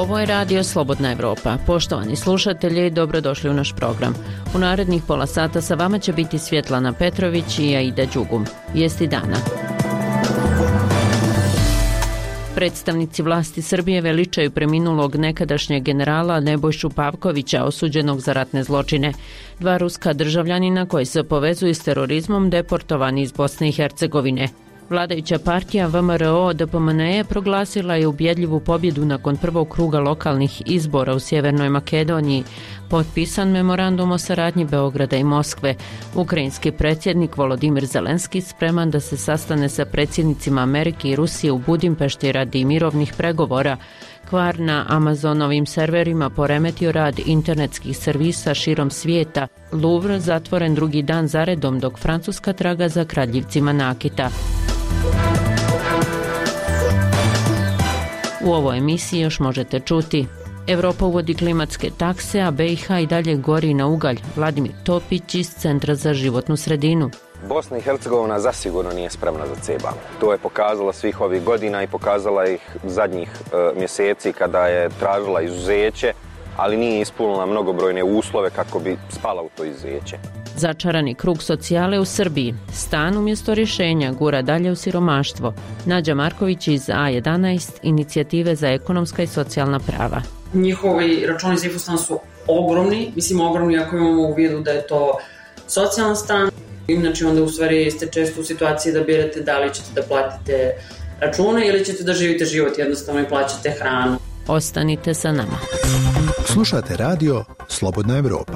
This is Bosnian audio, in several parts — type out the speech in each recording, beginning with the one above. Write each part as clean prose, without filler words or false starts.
Ovo je Radio Slobodna Evropa. Poštovani slušatelji, dobrodošli u naš program. U narednih pola sata sa vama će biti Svjetlana Petrović i Aida Đugum. Vijesti dana. Predstavnici vlasti Srbije veličaju preminulog nekadašnjeg generala Nebojšu Pavkovića, osuđenog za ratne zločine. 2 ruska državljanina koji se povezuju s terorizmom deportovani iz Bosne i Hercegovine. Vladajuća partija VMRO-DPMNE proglasila je ubjedljivu pobjedu nakon prvog kruga lokalnih izbora u Sjevernoj Makedoniji. Potpisan memorandum o saradnji Beograda i Moskve. Ukrajinski predsjednik Volodimir Zelenski spreman da se sastane sa predsjednicima Amerike i Rusije u Budimpešti radi mirovnih pregovora. Kvar na Amazonovim serverima poremetio rad internetskih servisa širom svijeta. Louvre zatvoren drugi dan zaredom dok Francuska traga za kradljivcima nakita. U ovoj emisiji još možete čuti: Evropa uvodi klimatske takse, a BiH i dalje gori na ugalj. Vladimir Topić iz Centra za životnu sredinu. Bosna i Hercegovina zasigurno nije spremna za CEBAM. To je pokazala svih ovih godina i pokazala ih zadnjih mjeseci kada je tražila izuzeće, ali nije ispunila mnogobrojne uslove kako bi spala u to izuzeće. Začarani krug socijale u Srbiji. Stan umjesto rješenja gura dalje u siromaštvo. Nađa Marković iz A11, inicijative za ekonomska i socijalna prava. Njihovi računi za infostan su ogromni, ogromni ako imamo u vidu da je to socijalan stan. Inače onda u stvari ste često u situaciji da birate da li ćete da platite račune ili ćete da živite život jednostavno i plaćate hranu. Ostanite sa nama. Slušate radio Slobodna Evropa.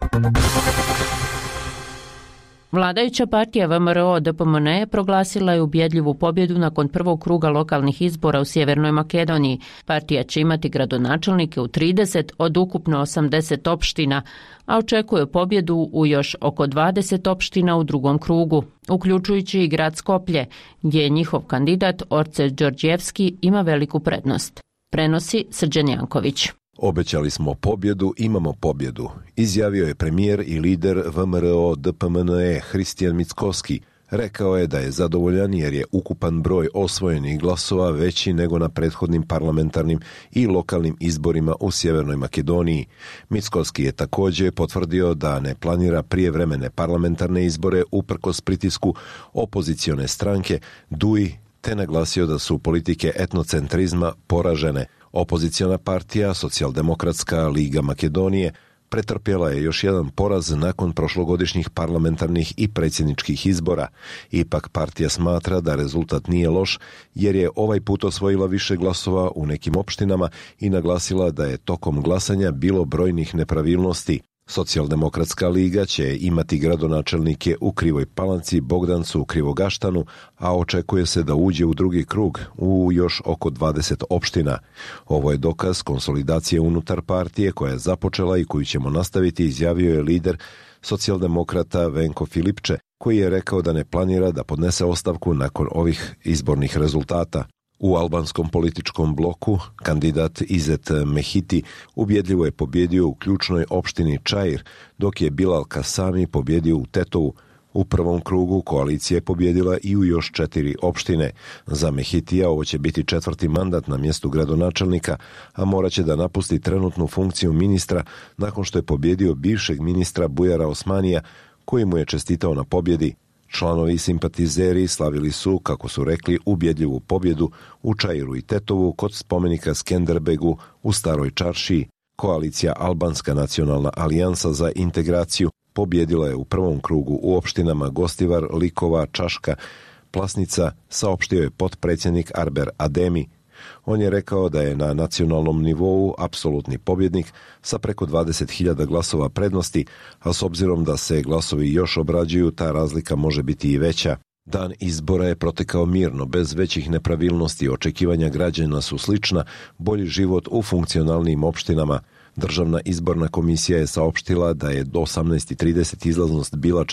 Vladajuća partija VMRO-DPMNE proglasila je ubjedljivu pobjedu nakon prvog kruga lokalnih izbora u Sjevernoj Makedoniji. Partija će imati gradonačelnike u 30 od ukupno 80 opština, a očekuje pobjedu u još oko 20 opština u drugom krugu, uključujući i grad Skoplje, gdje njihov kandidat Orce Đorđevski ima veliku prednost. Prenosi Srđan Janković. Obećali smo pobjedu, imamo pobjedu, izjavio je premijer i lider VMRO-DPMNE Hristijan Mickoski. Rekao je da je zadovoljan jer je ukupan broj osvojenih glasova veći nego na prethodnim parlamentarnim i lokalnim izborima u Sjevernoj Makedoniji. Mickoski je također potvrdio da ne planira prijevremene parlamentarne izbore uprkos pritisku opozicione stranke DUI, te naglasio da su politike etnocentrizma poražene. Opoziciona partija, Socijaldemokratska liga Makedonije, pretrpjela je još jedan poraz nakon prošlogodišnjih parlamentarnih i predsjedničkih izbora. Ipak partija smatra da rezultat nije loš jer je ovaj put osvojila više glasova u nekim opštinama i naglasila da je tokom glasanja bilo brojnih nepravilnosti. Socijaldemokratska liga će imati gradonačelnike u Krivoj Palanci, Bogdancu, Krivogaštanu, a očekuje se da uđe u drugi krug u još oko 20 opština. Ovo je dokaz konsolidacije unutar partije koja je započela i koju ćemo nastaviti, izjavio je lider socijaldemokrata Venko Filipče, koji je rekao da ne planira da podnese ostavku nakon ovih izbornih rezultata. U albanskom političkom bloku kandidat Izet Mehiti ubjedljivo je pobjedio u ključnoj opštini Čair, dok je Bilal Kasami pobjedio u Tetovu. U prvom krugu koalicija je pobjedila i u još 4 opštine. Za Mehitija ovo će biti 4. mandat na mjestu gradonačelnika, a morat će da napusti trenutnu funkciju ministra nakon što je pobjedio bivšeg ministra Bujara Osmanija, koji mu je čestitao na pobjedi. Članovi i simpatizeri slavili su, kako su rekli, ubjedljivu pobjedu u Čairu i Tetovu kod spomenika Skenderbegu u Staroj Čaršiji. Koalicija Albanska nacionalna alijansa za integraciju pobjedila je u prvom krugu u opštinama Gostivar, Likova, Čaška, Plasnica, saopštio je potpredsjednik Arber Ademi. On je rekao da je na nacionalnom nivou apsolutni pobjednik sa preko 20.000 glasova prednosti, a s obzirom da se glasovi još obrađuju, ta razlika može biti i veća. Dan izbora je protekao mirno, bez većih nepravilnosti. Očekivanja građana su slična, bolji život u funkcionalnim opštinama. Državna izborna komisija je saopštila da je do 18:30 izlaznost bila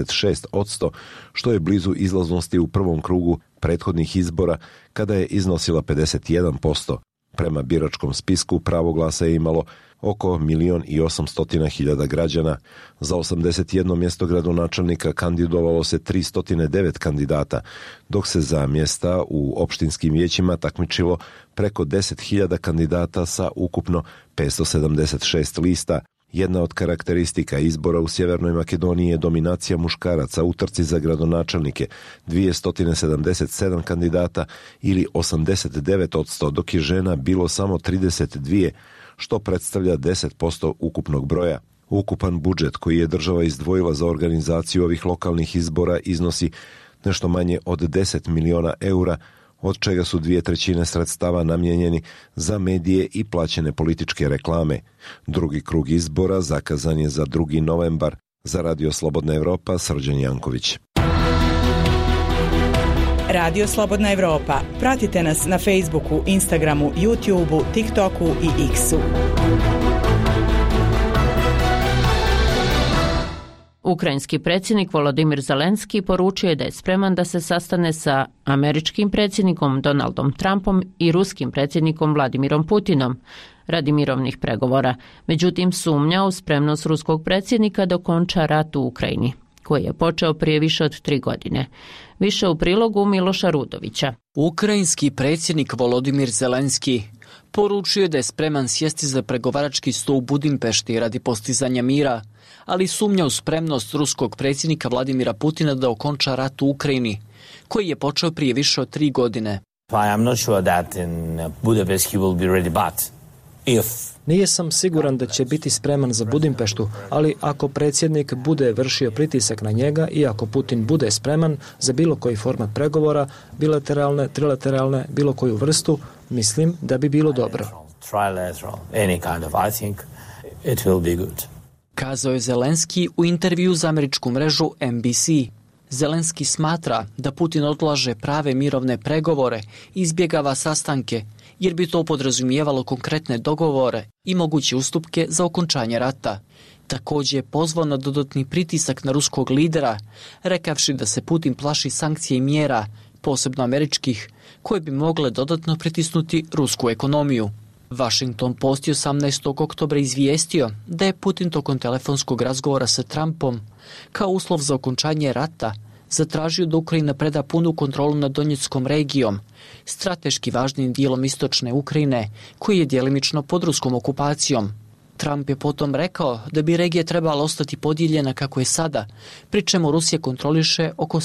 46%, što je blizu izlaznosti u prvom krugu prethodnih izbora kada je iznosila 51%. Prema biračkom spisku pravo glasa je imalo oko 1.800.000 građana. Za 81 mjesto gradonačelnika kandidovalo se 309 kandidata, dok se za mjesta u opštinskim vijećima takmičilo preko 10.000 kandidata sa ukupno 576 lista. Jedna od karakteristika izbora u Sjevernoj Makedoniji je dominacija muškaraca u trci za gradonačelnike, 277 kandidata ili 89%, dok je žena bilo samo 32, što predstavlja 10% ukupnog broja. Ukupan budžet koji je država izdvojila za organizaciju ovih lokalnih izbora iznosi nešto manje od 10 miliona eura, od čega su 2/3 sredstava namijenjeni za medije i plaćene političke reklame. Drugi krug izbora zakazan je za 2. novembar. Za Radio Slobodna Evropa, Srđan Janković. Radio Slobodna Evropa. Pratite nas na Facebooku, Instagramu, YouTubeu, TikToku i X-u. Ukrajinski predsjednik Volodimir Zelenski poručio je da je spreman da se sastane sa američkim predsjednikom Donaldom Trumpom i ruskim predsjednikom Vladimirom Putinom radi mirovnih pregovora. Međutim, sumnja u spremnost ruskog predsjednika da okonča rat u Ukrajini, koji je počeo prije više od 3 godine. Više u prilogu Miloša Rudovića. Ukrajinski predsjednik Volodimir Zelenski poručio je da je spreman sjesti za pregovarački sto u Budimpešti radi postizanja mira, ali sumnja u spremnost ruskog predsjednika Vladimira Putina da okonča rat u Ukrajini, koji je počeo prije više od 3 godine. Nisam siguran da će biti spreman za Budimpeštu, ali ako predsjednik bude vršio pritisak na njega i ako Putin bude spreman za bilo koji format pregovora, bilateralne, trilateralne, bilo koju vrstu, mislim da bi bilo dobro. Kazao je Zelenski u intervju za američku mrežu NBC. Zelenski smatra da Putin odlaže prave mirovne pregovore i izbjegava sastanke, jer bi to podrazumijevalo konkretne dogovore i moguće ustupke za okončanje rata. Također je pozvao na dodatni pritisak na ruskog lidera, rekavši da se Putin plaši sankcije i mjera, posebno američkih, koje bi mogle dodatno pritisnuti rusku ekonomiju. Washington Post je 18. oktobra izvijestio da je Putin tokom telefonskog razgovora sa Trumpom kao uslov za okončanje rata zatražio da Ukrajina preda punu kontrolu nad Donjeckom regijom, strateški važnim dijelom istočne Ukrajine, koji je djelimično pod ruskom okupacijom. Trump je potom rekao da bi regija trebala ostati podijeljena kako je sada, pri čemu Rusija kontroliše oko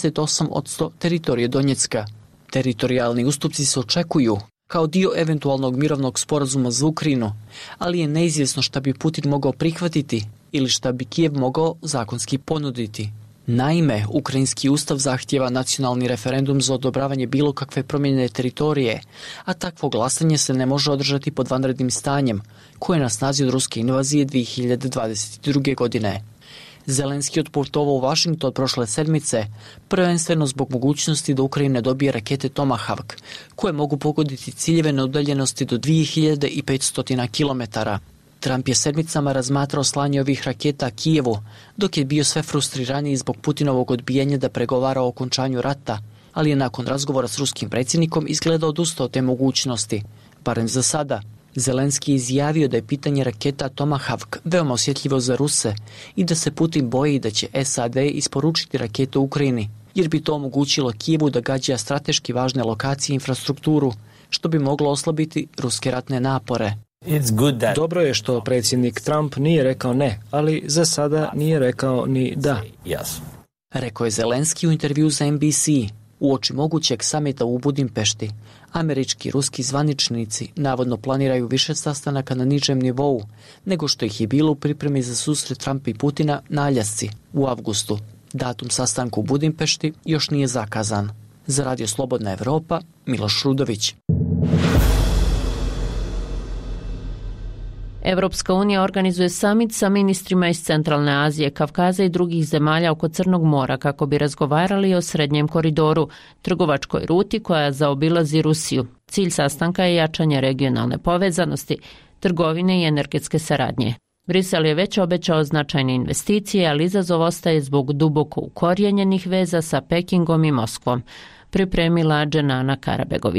78% teritorije Donjecka. Teritorijalni ustupci se očekuju kao dio eventualnog mirovnog sporazuma za Ukrajinu, ali je neizvjesno šta bi Putin mogao prihvatiti ili šta bi Kijev mogao zakonski ponuditi. Naime, ukrajinski ustav zahtijeva nacionalni referendum za odobravanje bilo kakve promjene teritorije, a takvo glasanje se ne može održati pod vanrednim stanjem, koje je na snazi od ruske invazije 2022. godine. Zelenski otputovao u Washington prošle sedmice, prvenstveno zbog mogućnosti da Ukrajina dobije rakete Tomahawk, koje mogu pogoditi ciljeve na udaljenosti do 2500 km. Trump je sedmicama razmatrao slanje ovih raketa Kijevu, dok je bio sve frustriraniji zbog Putinovog odbijanja da pregovara o okončanju rata, ali je nakon razgovora s ruskim predsjednikom izgledao odustao od te mogućnosti, barem za sada. Zelenski je izjavio da je pitanje raketa Tomahawk veoma osjetljivo za Ruse i da se Putin boji da će SAD isporučiti rakete u Ukrajini, jer bi to omogućilo Kijevu da gađa strateški važne lokacije i infrastrukturu, što bi moglo oslabiti ruske ratne napore. Dobro je što predsjednik Trump nije rekao ne, ali za sada nije rekao ni da. Rekao je Zelenski u intervju za NBC. Uoči mogućeg samita u Budimpešti, američki i ruski zvaničnici navodno planiraju više sastanaka na nižem nivou nego što ih je bilo u pripremi za susret Trumpa i Putina na Aljasci u avgustu. Datum sastanka u Budimpešti još nije zakazan. Za Radio Slobodna Evropa, Miloš Rudović. Evropska unija organizuje samit sa ministrima iz Centralne Azije, Kavkaza i drugih zemalja oko Crnog mora kako bi razgovarali o srednjem koridoru, trgovačkoj ruti koja zaobilazi Rusiju. Cilj sastanka je jačanje regionalne povezanosti, trgovine i energetske saradnje. Brisel je već obećao značajne investicije, ali izazov ostaje zbog duboko ukorijenjenih veza sa Pekingom i Moskvom, pripremila Dženana Karabegović.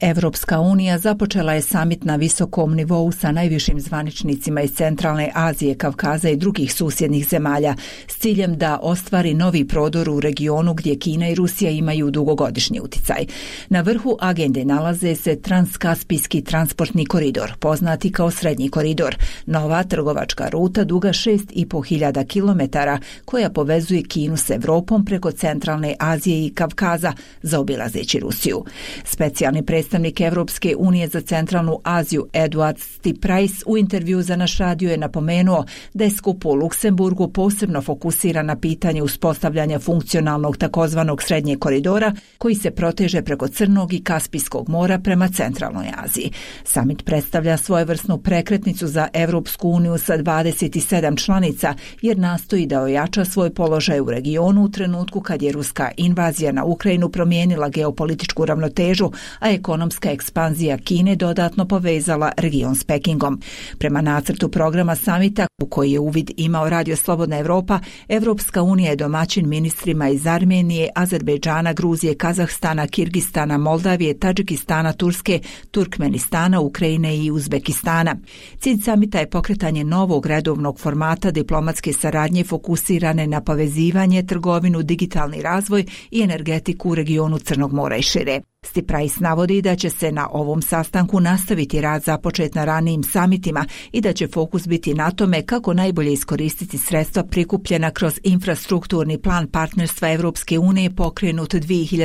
Evropska unija započela je samit na visokom nivou sa najvišim zvaničnicima iz Centralne Azije, Kavkaza i drugih susjednih zemalja s ciljem da ostvari novi prodor u regionu gdje Kina i Rusija imaju dugogodišnji uticaj. Na vrhu agende nalaze se Transkaspijski transportni koridor, poznati kao Srednji koridor, nova trgovačka ruta duga 6.500 km koja povezuje Kinu s Evropom preko Centralne Azije i Kavkaza, zaobilazeći Rusiju. Specijalni predstavnik Evropske unije za Centralnu Aziju Eduard Stiprajs u intervju za naš radio je napomenuo da je skup u Luksemburgu posebno fokusiran na pitanje uspostavljanja funkcionalnog takozvanog Srednjeg koridora koji se proteže preko Crnog i Kaspijskog mora prema Centralnoj Aziji. Samit predstavlja svojevrsnu prekretnicu za Evropsku uniju sa 27 članica jer nastoji da ojača svoj položaj u regionu u trenutku kad je ruska invazija na Ukrajinu promijenila geopolitičku ravnotežu, a ekonomska ekspanzija Kine dodatno povezala region s Pekingom. Prema nacrtu programa samita u koji je uvid imao Radio Slobodna Evropa, Evropska unija je domaćin ministrima iz Armenije, Azerbejdžana, Gruzije, Kazahstana, Kirgistana, Moldavije, Tadžikistana, Turske, Turkmenistana, Ukrajine i Uzbekistana. Cilj samita je pokretanje novog redovnog formata diplomatske saradnje fokusirane na povezivanje, trgovinu, digitalni razvoj i energetiku u regionu Crnog mora i šire. Stiprajs navodi da će se na ovom sastanku nastaviti rad započet na ranijim samitima i da će fokus biti na tome kako najbolje iskoristiti sredstva prikupljena kroz infrastrukturni plan partnerstva Evropske unije pokrenut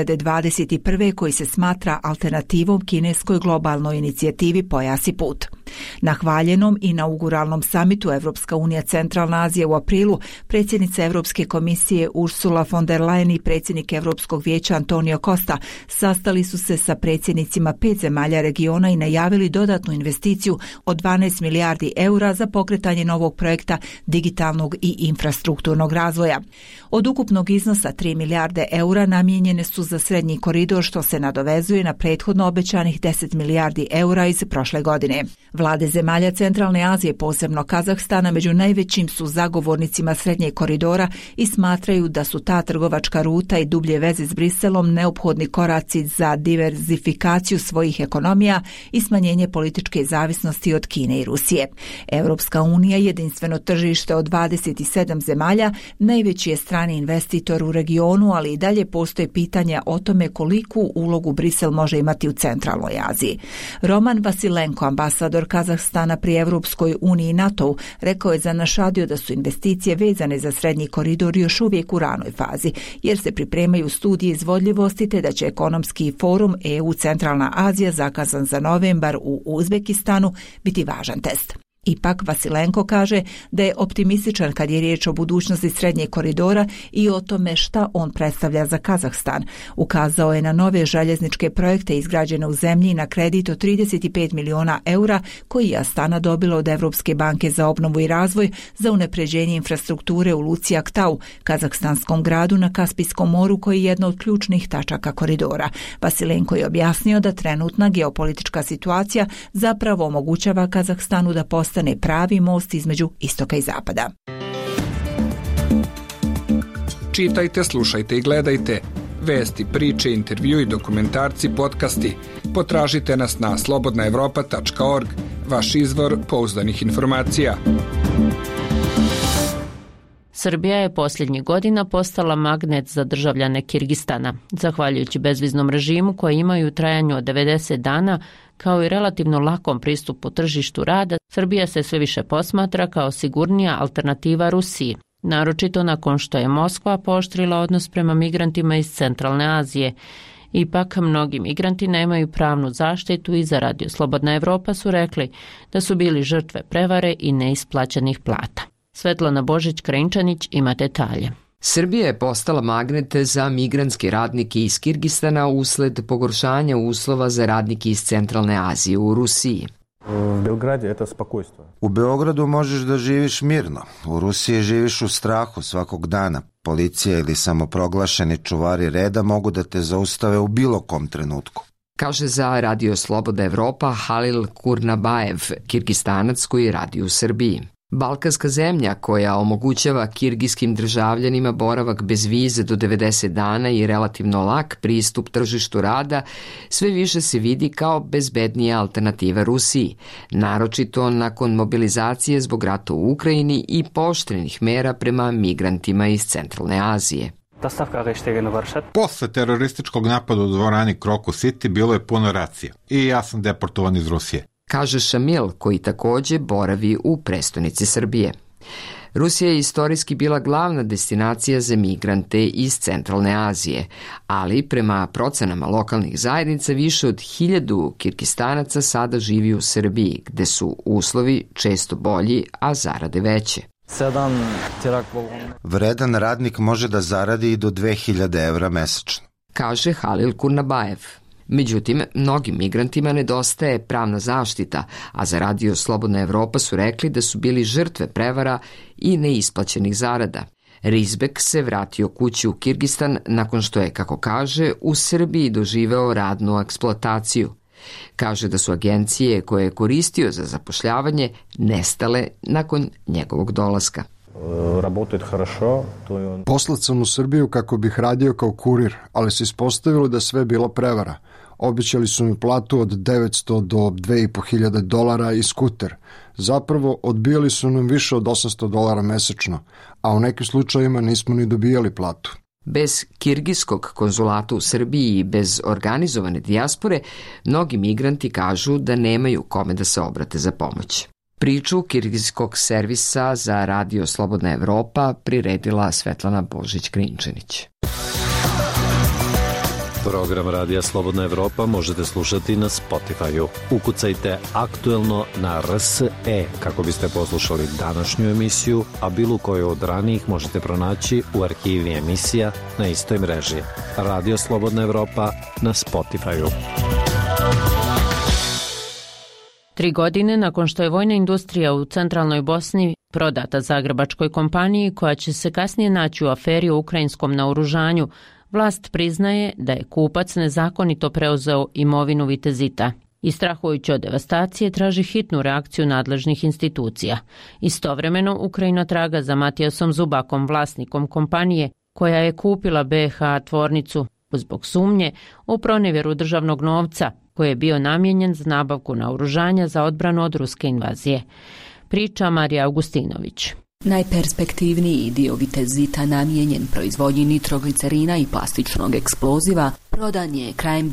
2021. koji se smatra alternativom kineskoj globalnoj inicijativi Pojas i put. Na hvaljenom inauguralnom samitu Evropska unija Centralna Azija u aprilu predsjednica Evropske komisije Ursula von der Leyen i predsjednik Evropskog vijeća Antonio Costa sastali su se sa predsjednicima 5 zemalja regiona i najavili dodatnu investiciju od 12 milijardi eura za pokretanje novog projekta digitalnog i infrastrukturnog razvoja. Od ukupnog iznosa 3 milijarde eura namijenjene su za Srednji koridor, što se nadovezuje na prethodno obećanih 10 milijardi eura iz prošle godine. Vlade zemalja Centralne Azije, posebno Kazahstana, među najvećim su zagovornicima Srednjeg koridora i smatraju da su ta trgovačka ruta i dublje veze s Briselom neophodni koraci za diverzifikaciju svojih ekonomija i smanjenje političke zavisnosti od Kine i Rusije. Evropska unija, jedinstveno tržište od 27 zemalja, najveći je strani investitor u regionu, ali i dalje postoje pitanja o tome koliku ulogu Brisel može imati u Centralnoj Aziji. Roman Vasilenko, ambasador Kazahstana pri Evropskoj uniji i NATO-u, rekao je za naš radio da su investicije vezane za Srednji koridor još uvijek u ranoj fazi, jer se pripremaju studije izvodljivosti te da će ekonomski forum EU Centralna Azija zakazan za novembar u Uzbekistanu biti važan test. Ipak Vasilenko kaže da je optimističan kad je riječ o budućnosti Srednjeg koridora i o tome šta on predstavlja za Kazahstan. Ukazao je na nove željezničke projekte izgrađene u zemlji na kredit od 35 miliona eura koji je Astana dobila od Evropske banke za obnovu i razvoj za unapređenje infrastrukture u luci Aktau, kazahstanskom gradu na Kaspijskom moru koji je jedna od ključnih tačaka koridora. Vasilenko je objasnio da trenutna geopolitička situacija zapravo omogućava Kazahstanu da postane pravi most između istoka i zapada. Čitajte, slušajte i gledajte vesti, priče, intervju i dokumentarci, podcasti. Potražite nas na slobodnaevropa.org, vaš izvor pouzdanih informacija. Srbija je posljednjih godina postala magnet za državljane Kirgistana. Zahvaljujući bezviznom režimu koji imaju u trajanju od 90 dana, kao i relativno lakom pristupu tržištu rada, Srbija se sve više posmatra kao sigurnija alternativa Rusiji, naročito nakon što je Moskva pooštrila odnos prema migrantima iz Centralne Azije. Ipak, mnogi migranti nemaju pravnu zaštitu i za Radio Slobodna Evropa su rekli da su bili žrtve prevare i neisplaćenih plata. Svetlana Božić-Krenčanić ima detalje. Srbija je postala magnet za migrantske radnike iz Kirgistana usled pogoršanja uslova za radnike iz Centralne Azije u Rusiji. U Beogradu možeš da živiš mirno, u Rusiji živiš u strahu svakog dana. Policija ili samoproglašeni čuvari reda mogu da te zaustave u bilo kom trenutku. Kaže za Radio Sloboda Evropa Halil Kurnabajev, Kirgistanac koji radi u Srbiji. Balkanska zemlja koja omogućava kirgijskim državljanima boravak bez vize do 90 dana i relativno lak pristup tržištu rada sve više se vidi kao bezbednija alternativa Rusiji, naročito nakon mobilizacije zbog rata u Ukrajini i pooštrenih mera prema migrantima iz Centralne Azije. Posle terorističkog napada u dvorani Crocus City bilo je puno racija i ja sam deportovan iz Rusije, kaže Šamil, koji takođe boravi u prestonici Srbije. Rusija je istorijski bila glavna destinacija za migrante iz Centralne Azije, ali prema procenama lokalnih zajednica više od 1000 Kirgistanaca sada živi u Srbiji, gde su uslovi često bolji, a zarade veće. Vredan radnik može da zaradi i do 2000 evra mesečno, kaže Halil Kurnabajev. Međutim, mnogim migrantima nedostaje pravna zaštita, a za Radio Slobodna Evropa su rekli da su bili žrtve prevara i neisplaćenih zarada. Rizbek se vratio kući u Kirgistan nakon što je, kako kaže, u Srbiji doživeo radnu eksploataciju. Kaže da su agencije koje je koristio za zapošljavanje nestale nakon njegovog dolaska. Poslat sam u Srbiju kako bih radio kao kurir, ali se ispostavilo da sve bilo prevara. Obećali su mi platu od 900 do $2.500 i skuter. Zapravo, odbijali su nam više od $800 mesečno, a u nekim slučajima nismo ni dobijali platu. Bez kirgijskog konzulata u Srbiji i bez organizovane dijaspore, mnogi migranti kažu da nemaju kome da se obrate za pomoć. Priču kirgijskog servisa za Radio Slobodna Evropa priredila Svetlana Božić-Krinčanić. Program Radija Slobodna Evropa možete slušati na Spotify-u. Ukucajte Aktuelno na RSE kako biste poslušali današnju emisiju, a bilo koju od ranijih možete pronaći u arhivi emisija na istoj mreži. Radio Slobodna Evropa na Spotify-u. 3 godine nakon što je vojna industrija u centralnoj Bosni prodata zagrebačkoj kompaniji koja će se kasnije naći u aferi o ukrajinskom naoružanju, vlast priznaje da je kupac nezakonito preuzeo imovinu Vitezita i strahujući od devastacije traži hitnu reakciju nadležnih institucija. Istovremeno Ukrajina traga za Matijasom Zubakom, vlasnikom kompanije koja je kupila BiH tvornicu zbog sumnje u pronevjeru državnog novca koji je bio namijenjen za nabavku naoružanja za odbranu od ruske invazije. Priča Marija Augustinović. Najperspektivniji dio Vitezita namijenjen proizvodnji nitroglicerina i plastičnog eksploziva prodan je krajem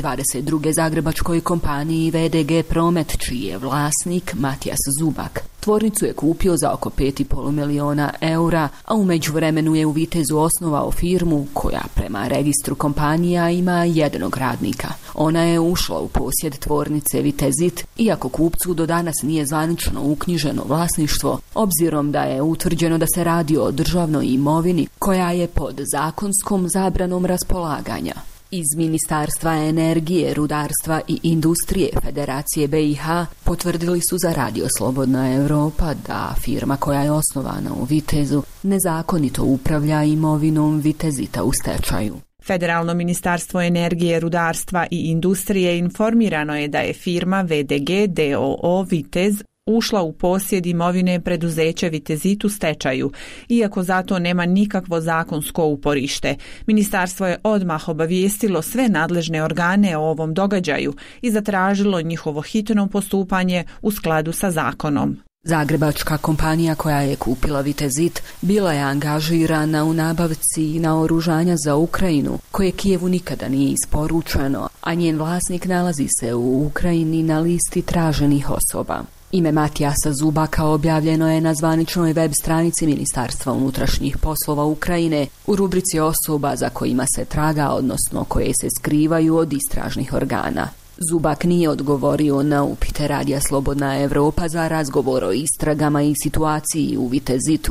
2022. zagrebačkoj kompaniji VDG Promet, čiji je vlasnik Matijas Zubak. Tvornicu je kupio za oko 5,5 miliona eura, a u međuvremenu je u Vitezu osnovao firmu koja prema registru kompanija ima 1 radnika. Ona je ušla u posjed tvornice Vitezit, iako kupcu do danas nije zvanično uknjiženo vlasništvo, obzirom da je utvrđeno da se radi o državnoj imovini koja je pod zakonskom zabranom raspolaganja. Iz Ministarstva energije, rudarstva i industrije Federacije BiH potvrdili su za Radio Slobodna Evropa da firma koja je osnovana u Vitezu nezakonito upravlja imovinom Vitezita u stečaju. Federalno ministarstvo energije, rudarstva i industrije informirano je da je firma VDG DOO Vitez ušla u posjed imovine preduzeća Vitezit u stečaju, iako zato nema nikakvo zakonsko uporište. Ministarstvo je odmah obavijestilo sve nadležne organe o ovom događaju i zatražilo njihovo hitno postupanje u skladu sa zakonom. Zagrebačka kompanija koja je kupila Vitezit bila je angažirana u nabavci naoružanja za Ukrajinu, koje Kijevu nikada nije isporučeno, a njen vlasnik nalazi se u Ukrajini na listi traženih osoba. Ime Matijasa Zubaka objavljeno je na zvaničnoj web stranici Ministarstva unutrašnjih poslova Ukrajine u rubrici osoba za kojima se traga, odnosno koje se skrivaju od istražnih organa. Zubak nije odgovorio na upite Radija Slobodna Evropa za razgovor o istragama i situaciji u Vitezitu.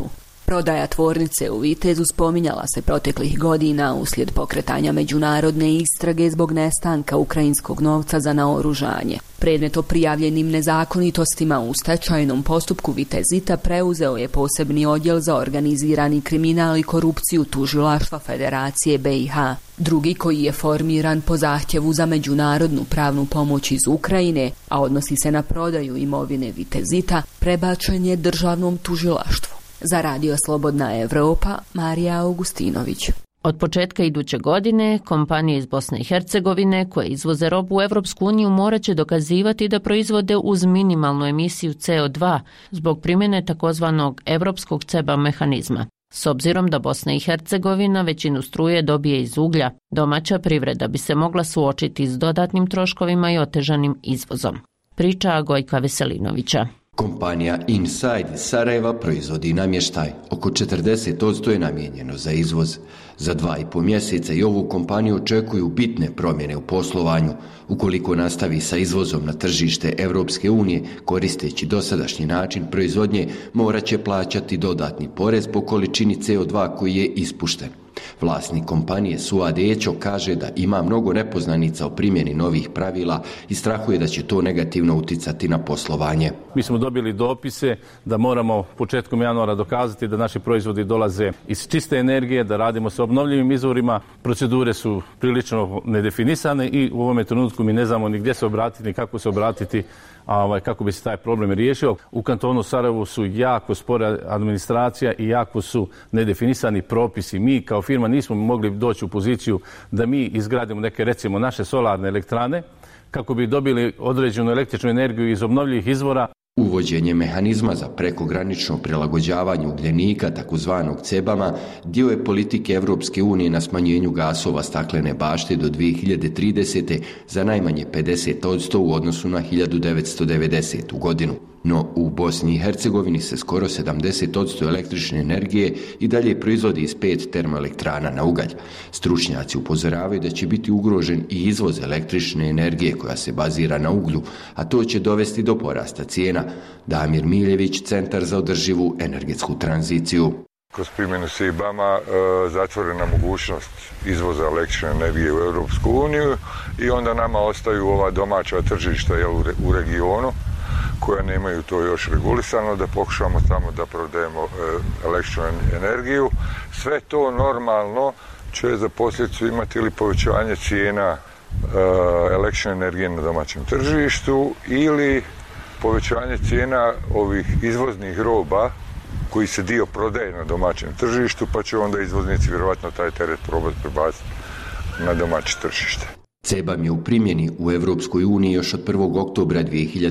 Prodaja tvornice u Vitezu spominjala se proteklih godina uslijed pokretanja međunarodne istrage zbog nestanka ukrajinskog novca za naoružanje. Predmet o prijavljenim nezakonitostima u stečajnom postupku Vitezita preuzeo je posebni odjel za organizirani kriminal i korupciju tužilaštva Federacije BiH. Drugi, koji je formiran po zahtjevu za međunarodnu pravnu pomoć iz Ukrajine, a odnosi se na prodaju imovine Vitezita, prebačen je državnom tužilaštvu. Za Radio Slobodna Evropa, Marija Augustinović. Od početka iduće godine, kompanije iz Bosne i Hercegovine koje izvoze robu u Evropsku uniju morat će dokazivati da proizvode uz minimalnu emisiju CO2 zbog primjene takozvanog evropskog CEBA mehanizma. S obzirom da Bosna i Hercegovina većinu struje dobije iz uglja, domaća privreda bi se mogla suočiti s dodatnim troškovima i otežanim izvozom. Priča Gojka Veselinovića. Kompanija Inside iz Sarajeva proizvodi namještaj. Oko 40% je namijenjeno za izvoz. Za 2,5 mjeseca i ovu kompaniju očekuju bitne promjene u poslovanju. Ukoliko nastavi sa izvozom na tržište Evropske unije, koristeći dosadašnji način proizvodnje, morat će plaćati dodatni porez po količini CO2 koji je ispušten. Vlasnik kompanije Suad Ećo kaže da ima mnogo nepoznanica o primjeni novih pravila i strahuje da će to negativno uticati na poslovanje. Mi smo dobili dopise da moramo početkom januara dokazati da naši proizvodi dolaze iz čiste energije, da radimo sa obnovljivim izvorima. Procedure su prilično nedefinisane i u ovome trenutku mi ne znamo ni gdje se obratiti, ni kako se obratiti, kako bi se taj problem riješio. U kantonu Sarajevu su jako spora administracija i jako su nedefinisani propisi. Mi kao firma nismo mogli doći u poziciju da mi izgradimo neke, recimo, naše solarne elektrane kako bi dobili određenu električnu energiju iz obnovljivih izvora. Uvođenje mehanizma za prekogranično prilagođavanje ugljenika, takozvanog CEBA-ma, dio je politike Evropske unije na smanjenju gasova staklene bašte do 2030. za najmanje 50% u odnosu na 1990. godinu. No, u Bosni i Hercegovini se skoro 70% električne energije i dalje proizvodi iz 5 termoelektrana na ugalj. Stručnjaci upozoravaju da će biti ugrožen i izvoz električne energije koja se bazira na uglju, a to će dovesti do porasta cijena. Damir Miljević, Centar za održivu energetsku tranziciju. Kroz primjenu CEBA-ma zatvorena mogućnost izvoza električne energije u Europsku uniju i onda nama ostaju ova domaća tržišta u regionu koja nemaju to još regulisano, da pokušamo tamo da prodajemo električnu energiju. Sve to normalno će za posljedicu imati ili povećanje cijena električne energije na domaćem tržištu ili povećanje cijena ovih izvoznih roba koji se dio prodaje na domaćem tržištu, pa će onda izvoznici vjerovatno taj teret probati prebaciti na domaće tržište. CEBA je u primjeni u Evropskoj uniji još od 1. oktobra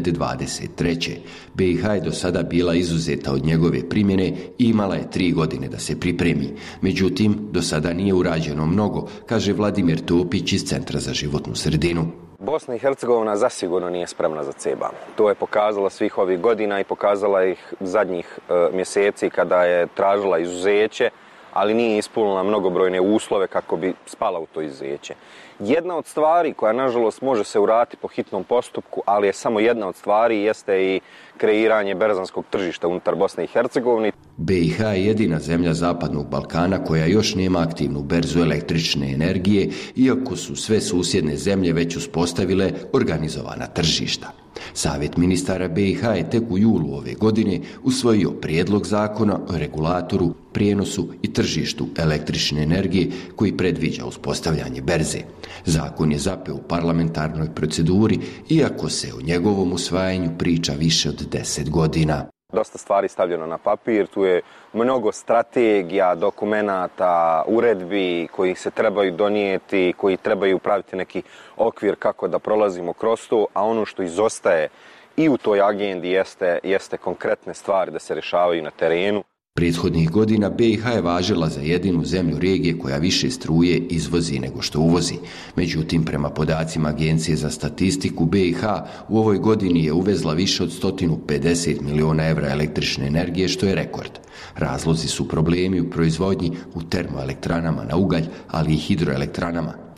2023. BiH je do sada bila izuzeta od njegove primjene i imala je 3 godine da se pripremi. Međutim, do sada nije urađeno mnogo, kaže Vladimir Topić iz Centra za životnu sredinu. Bosna i Hercegovina zasigurno nije spremna za CEBA. To je pokazala svih ovih godina i pokazala ih zadnjih mjeseci kada je tražila izuzeće, ali nije ispunila mnogobrojne uslove kako bi spala u to izuzeće. Jedna od stvari koja, nažalost, može se uraditi po hitnom postupku, ali je samo jedna od stvari, jeste i kreiranje berzanskog tržišta unutar Bosne i Hercegovine. BiH je jedina zemlja Zapadnog Balkana koja još nema aktivnu berzu električne energije, iako su sve susjedne zemlje već uspostavile organizovana tržišta. Savjet ministara BiH je tek u julu ove godine usvojio prijedlog zakona o regulatoru, prijenosu i tržištu električne energije koji predviđa uspostavljanje berze. Zakon je zapeo u parlamentarnoj proceduri, iako se o njegovom usvajanju priča više od 10 godina. Dosta stvari stavljeno na papir, tu je mnogo strategija, dokumenata, uredbi koji se trebaju donijeti, koji trebaju praviti neki okvir kako da prolazimo kroz to, a ono što izostaje i u toj agendi jeste konkretne stvari da se rješavaju na terenu. Prethodnih godina BiH je važila za jedinu zemlju regije koja više struje izvozi nego što uvozi. Međutim, prema podacima Agencije za statistiku, BiH u ovoj godini je uvezla više od 150 miliona evra električne energije, što je rekord. Razlozi su problemi u proizvodnji u termoelektranama na ugalj, ali i hidroelektranama.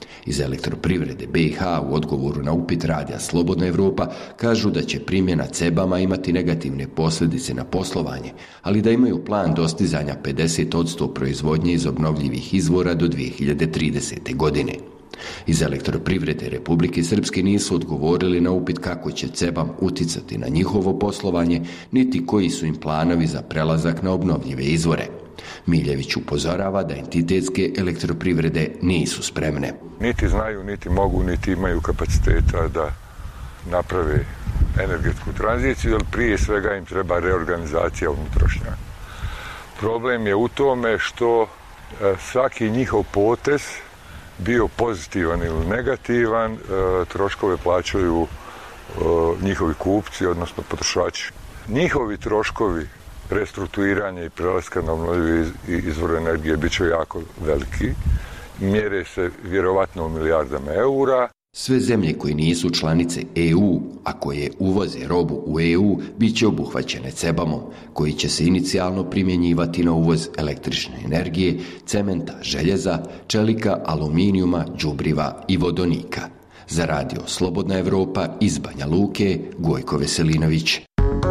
Iz Elektroprivrede BiH u odgovoru na upit radija Slobodna Evropa kažu da će primjena CEBama imati negativne posljedice na poslovanje, ali da imaju plan dostizanja 50% proizvodnje iz obnovljivih izvora do 2030. godine. Iz Elektroprivrede Republike Srpske nisu odgovorili na upit kako će CEBam uticati na njihovo poslovanje, niti koji su im planovi za prelazak na obnovljive izvore. Miljević upozorava da entitetske elektroprivrede nisu spremne. Niti znaju, niti mogu, niti imaju kapaciteta da naprave energetsku tranziciju, jer prije svega im treba reorganizacija unutrašnja. Problem je u tome što svaki njihov potez, bio pozitivan ili negativan, troškove plaćaju njihovi kupci, odnosno potrošači. Njihovi troškovi restrukturiranja i prelaska na obnovljive izvore energije bit će jako veliki. Mjere se vjerovatno u milijardama eura. Sve zemlje koje nisu članice EU, a koje uvoze robu u EU, bit će obuhvaćene CEBamom, koji će se inicijalno primjenjivati na uvoz električne energije, cementa, željeza, čelika, aluminijuma, đubriva i vodonika. Za radio Slobodna Evropa iz Banja Luke, Gojko Veselinović.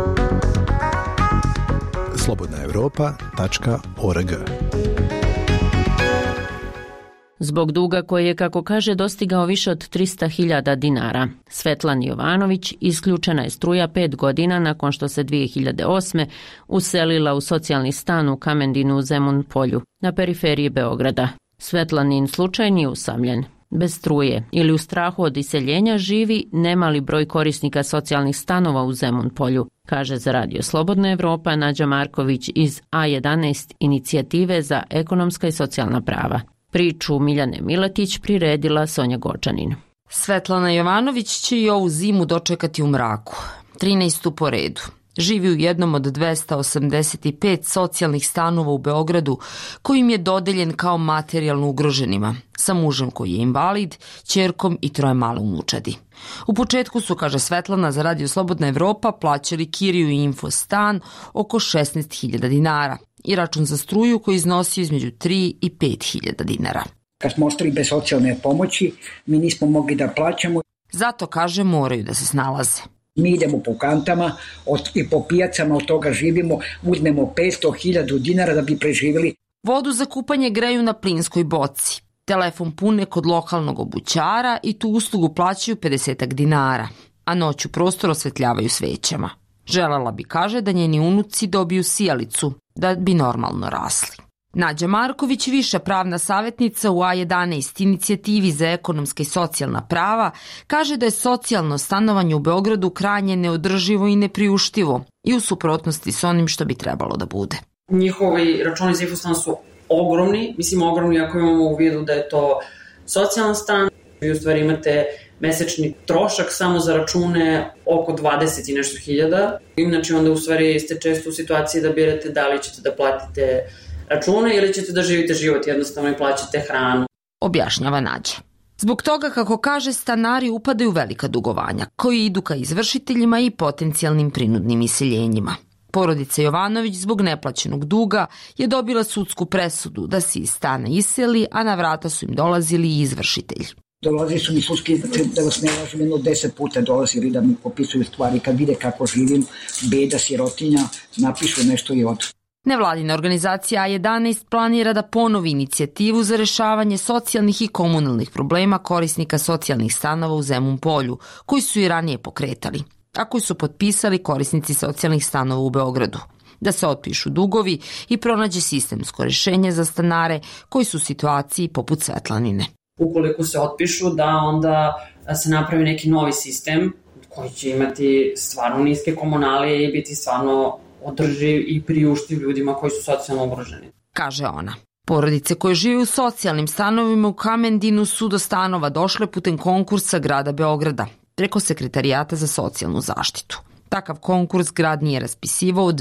slobodnaevropa.org. Zbog duga koji je, kako kaže, dostigao više od 300.000 dinara, Svetlani Jovanović isključena je struja 5 godina nakon što se 2008. uselila u socijalni stan u Kamendinu u Zemun polju, na periferiji Beograda. Svetlanin slučaj nije usamljen. Bez struje ili u strahu od iseljenja živi nemali broj korisnika socijalnih stanova u Zemun polju, kaže za radio Slobodna Evropa Nađa Marković iz A11 inicijative za ekonomska i socijalna prava. Priču Miljane Miletić priredila Sonja Gočanin. Svetlana Jovanović će i ovu zimu dočekati u mraku, 13. po redu. Živi u jednom od 285 socijalnih stanova u Beogradu koji im je dodeljen kao materijalno ugroženima, sa mužem koji je invalid, ćerkom i 3 male unučadi. U početku su, kaže Svetlana za radio Slobodna Evropa, plaćali kiriju i infostan oko 16.000 dinara i račun za struju koji iznosio između 3 i 5.000 dinara. Kad smo ostali bez socijalne pomoći, mi nismo mogli da plaćamo. Zato, kaže, moraju da se snalaze. Mi idemo po kantama i po pijacama, od toga živimo, uzmemo 500.000 dinara da bi preživjeli. Vodu za kupanje greju na plinskoj boci. Telefon pune kod lokalnog obućara i tu uslugu plaćaju 50 dinara, a noću prostor osvetljavaju svećama. Želela bi, kaže, da njeni unuci dobiju sijalicu, da bi normalno rasli. Nađa Marković, viša pravna savjetnica u A11 inicijativi za ekonomska i socijalna prava, kaže da je socijalno stanovanje u Beogradu krajnje neodrživo i nepriuštivo i u suprotnosti s onim što bi trebalo da bude. Njihovi računi za infostan su ogromni, ogromni ako imamo u vidu da je to socijalan stan. Vi u stvari imate mesečni trošak samo za račune oko 20 i nešto hiljada. Inače onda u stvari ste često u situaciji da birate da li ćete da platite račune ili ćete da živite život jednostavno i plaćate hranu. Objašnjava Nađa. Zbog toga, kako kaže, stanari upadaju u velika dugovanja, koji idu ka izvršiteljima i potencijalnim prinudnim iseljenjima. Porodica Jovanović zbog neplaćenog duga je dobila sudsku presudu da se iz stana iseli, a na vrata su im dolazili i izvršitelji. Dolazili su mi sudski, da vas ne lažem, 10 puta dolazili da mi popisuju stvari, kad vide kako živim, beda, sirotinja, napišu nešto i odu. Nevladina organizacija A11 planira da ponovi inicijativu za rešavanje socijalnih i komunalnih problema korisnika socijalnih stanova u Zemun polju, koji su i ranije pokretali, a koji su potpisali korisnici socijalnih stanova u Beogradu. Da se otpišu dugovi i pronađe sistemsko rešenje za stanare koji su u situaciji poput Svetlanine. Ukoliko se otpišu, da onda se napravi neki novi sistem koji će imati stvarno niske komunalije i biti stvarno održiv i priuštiv ljudima koji su socijalno ugroženi. Kaže ona. Porodice koje žive u socijalnim stanovima u Kamendinu su do stanova došle putem konkursa grada Beograda, preko Sekretarijata za socijalnu zaštitu. Takav konkurs grad nije raspisivao od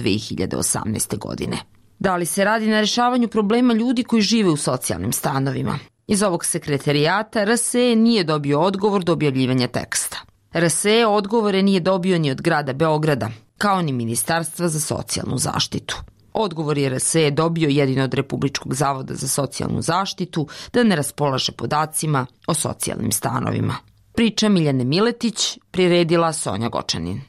2018. godine. Da li se radi na rešavanju problema ljudi koji žive u socijalnim stanovima? Iz ovog sekretarijata RSE nije dobio odgovor do objavljivanja teksta. RSE odgovore nije dobio ni od grada Beograda, kao ni Ministarstva za socijalnu zaštitu. Odgovor je RSE dobio jedino od Republičkog zavoda za socijalnu zaštitu da ne raspolaže podacima o socijalnim stanovima. Priča Miljane Miletić, priredila Sonja Gočanin.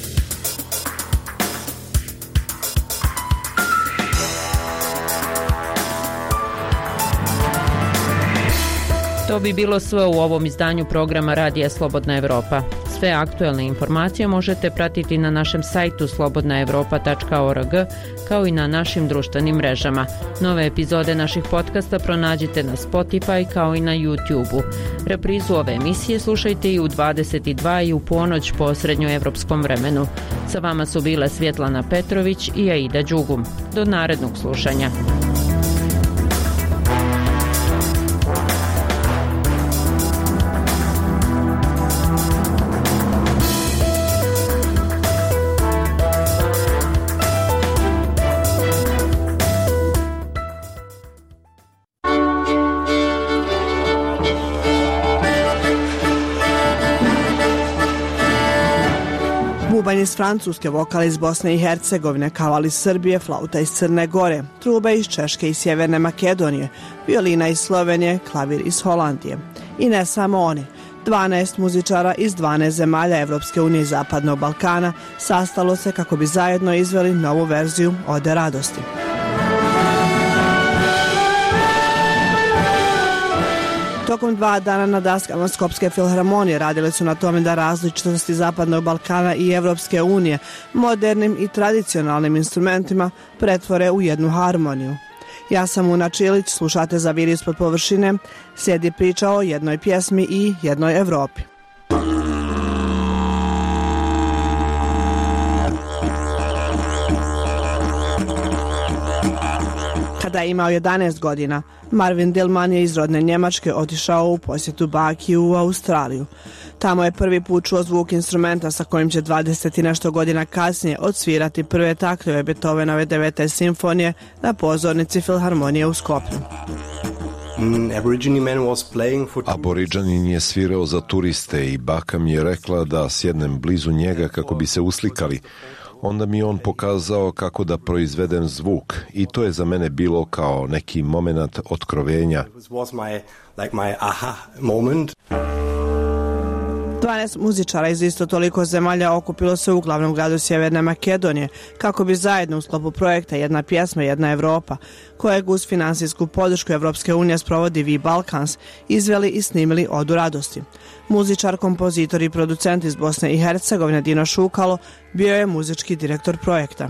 To bi bilo sve u ovom izdanju programa Radija Slobodna Evropa. Sve aktuelne informacije možete pratiti na našem sajtu slobodnaevropa.org, kao i na našim društvenim mrežama. Nove epizode naših podcasta pronađite na Spotify kao i na YouTube-u. Reprizu ove emisije slušajte i u 22 i u ponoć po srednjoevropskom vremenu. Sa vama su bile Svjetlana Petrović i Aida Đugum. Do narednog slušanja. Bubanj iz Francuske, vokal iz Bosne i Hercegovine, kaval iz Srbije, flauta iz Crne Gore, truba iz Češke i Sjeverne Makedonije, violina iz Slovenije, klavir iz Holandije. I ne samo oni. 12 muzičara iz 12 zemalja Evropske unije i Zapadnog Balkana sastalo se kako bi zajedno izveli novu verziju Ode radosti. Tokom 2 dana na daskama Skopske filharmonije radile su na tome da različitosti Zapadnog Balkana i Evropske unije modernim i tradicionalnim instrumentima pretvore u jednu harmoniju. Ja sam Una Čilić, slušate Za vir ispod površine, slijedi priča o jednoj pjesmi i jednoj Evropi. Kada je imao 11 godina, Marvin Dillman je iz rodne Njemačke otišao u posjetu baki u Australiju. Tamo je prvi put čuo zvuk instrumenta sa kojim će 20 i nešto godina kasnije odsvirati prve taktove Beethovenove 9. simfonije na pozornici filharmonije u Skopju. Aboriđanin je svirao za turiste i baka mi je rekla da sjednem blizu njega kako bi se uslikali. Onda mi on pokazao kako da proizvedem zvuk i to je za mene bilo kao neki moment otkrovenja. 12 muzičara iz isto toliko zemalja okupilo se u glavnom gradu Sjeverne Makedonije kako bi zajedno u sklopu projekta Jedna pjesma, jedna Evropa, kojeg uz finansijsku podršku Evropske unije sprovodi Vi Balkans, izveli i snimili Odu radosti. Muzičar, kompozitor i producent iz Bosne i Hercegovine Dino Šukalo bio je muzički direktor projekta.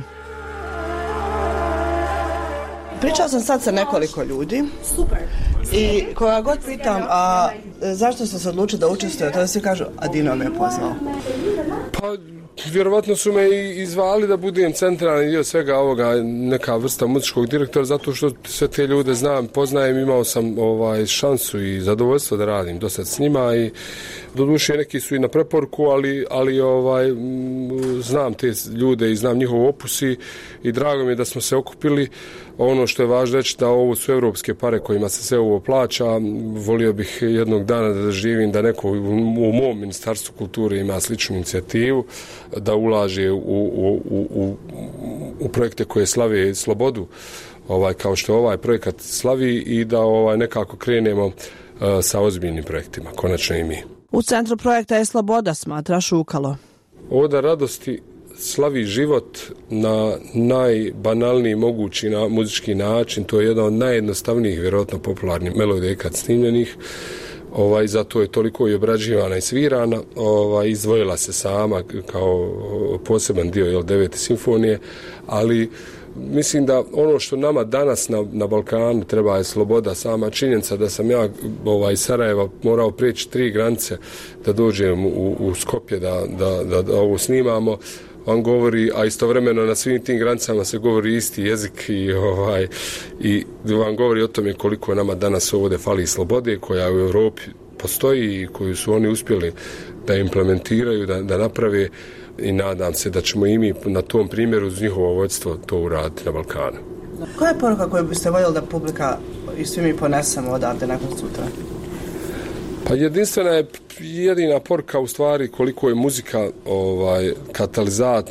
Pričao sam sad sa nekoliko ljudi. Super. I koga god pitam, a zašto sam se odlučio da učestvujem, tada svi kažu, a Dino me je pozvao. Pa, vjerovatno su me i zvali da budem centralni dio svega ovoga, neka vrsta muzičkog direktora, zato što sve te ljude znam, poznajem, imao sam šansu i zadovoljstvo da radim dosta s njima i doduše neki su i na preporuku, ali znam te ljude i znam njihov opus i drago mi je da smo se okupili. Ono što je važno reći da ovo su evropske pare kojima se sve ovo plaća. Volio bih jednog dana da doživim da neko u mom Ministarstvu kulture ima sličnu inicijativu, da ulaže u projekte koje slave slobodu, kao što ovaj projekat slavi, i da nekako krenemo sa ozbiljnim projektima, konačno i mi. U centru projekta je sloboda, smatra Šukalo. Oda radosti slavi život na najbanalniji mogući muzički način. To je jedan od najjednostavnijih, vjerojatno popularnih melodija kad snimljenih. Zato je toliko i obrađivana i svirana. Izdvojila se sama kao poseban dio 9. simfonije, ali mislim da ono što nama danas na Balkanu treba je sloboda. Sama činjenica da sam ja iz Sarajeva morao prijeći 3 granice da dođem u Skopje da ovo snimamo, vam govori, a istovremeno na svim tim granicama se govori isti jezik i vam govori o tome koliko nama danas ovdje fali slobode koja u Europi postoji i koju su oni uspjeli da implementiraju, da naprave, i nadam se da ćemo i mi na tom primjeru uz njihovo vodstvo to uraditi na Balkanu. Koja je poruka koju biste voljeli da publika i svi mi ponesemo odavde nakon sutra? Pa jedinstvena je jedina poruka u stvari koliko je muzika katalizator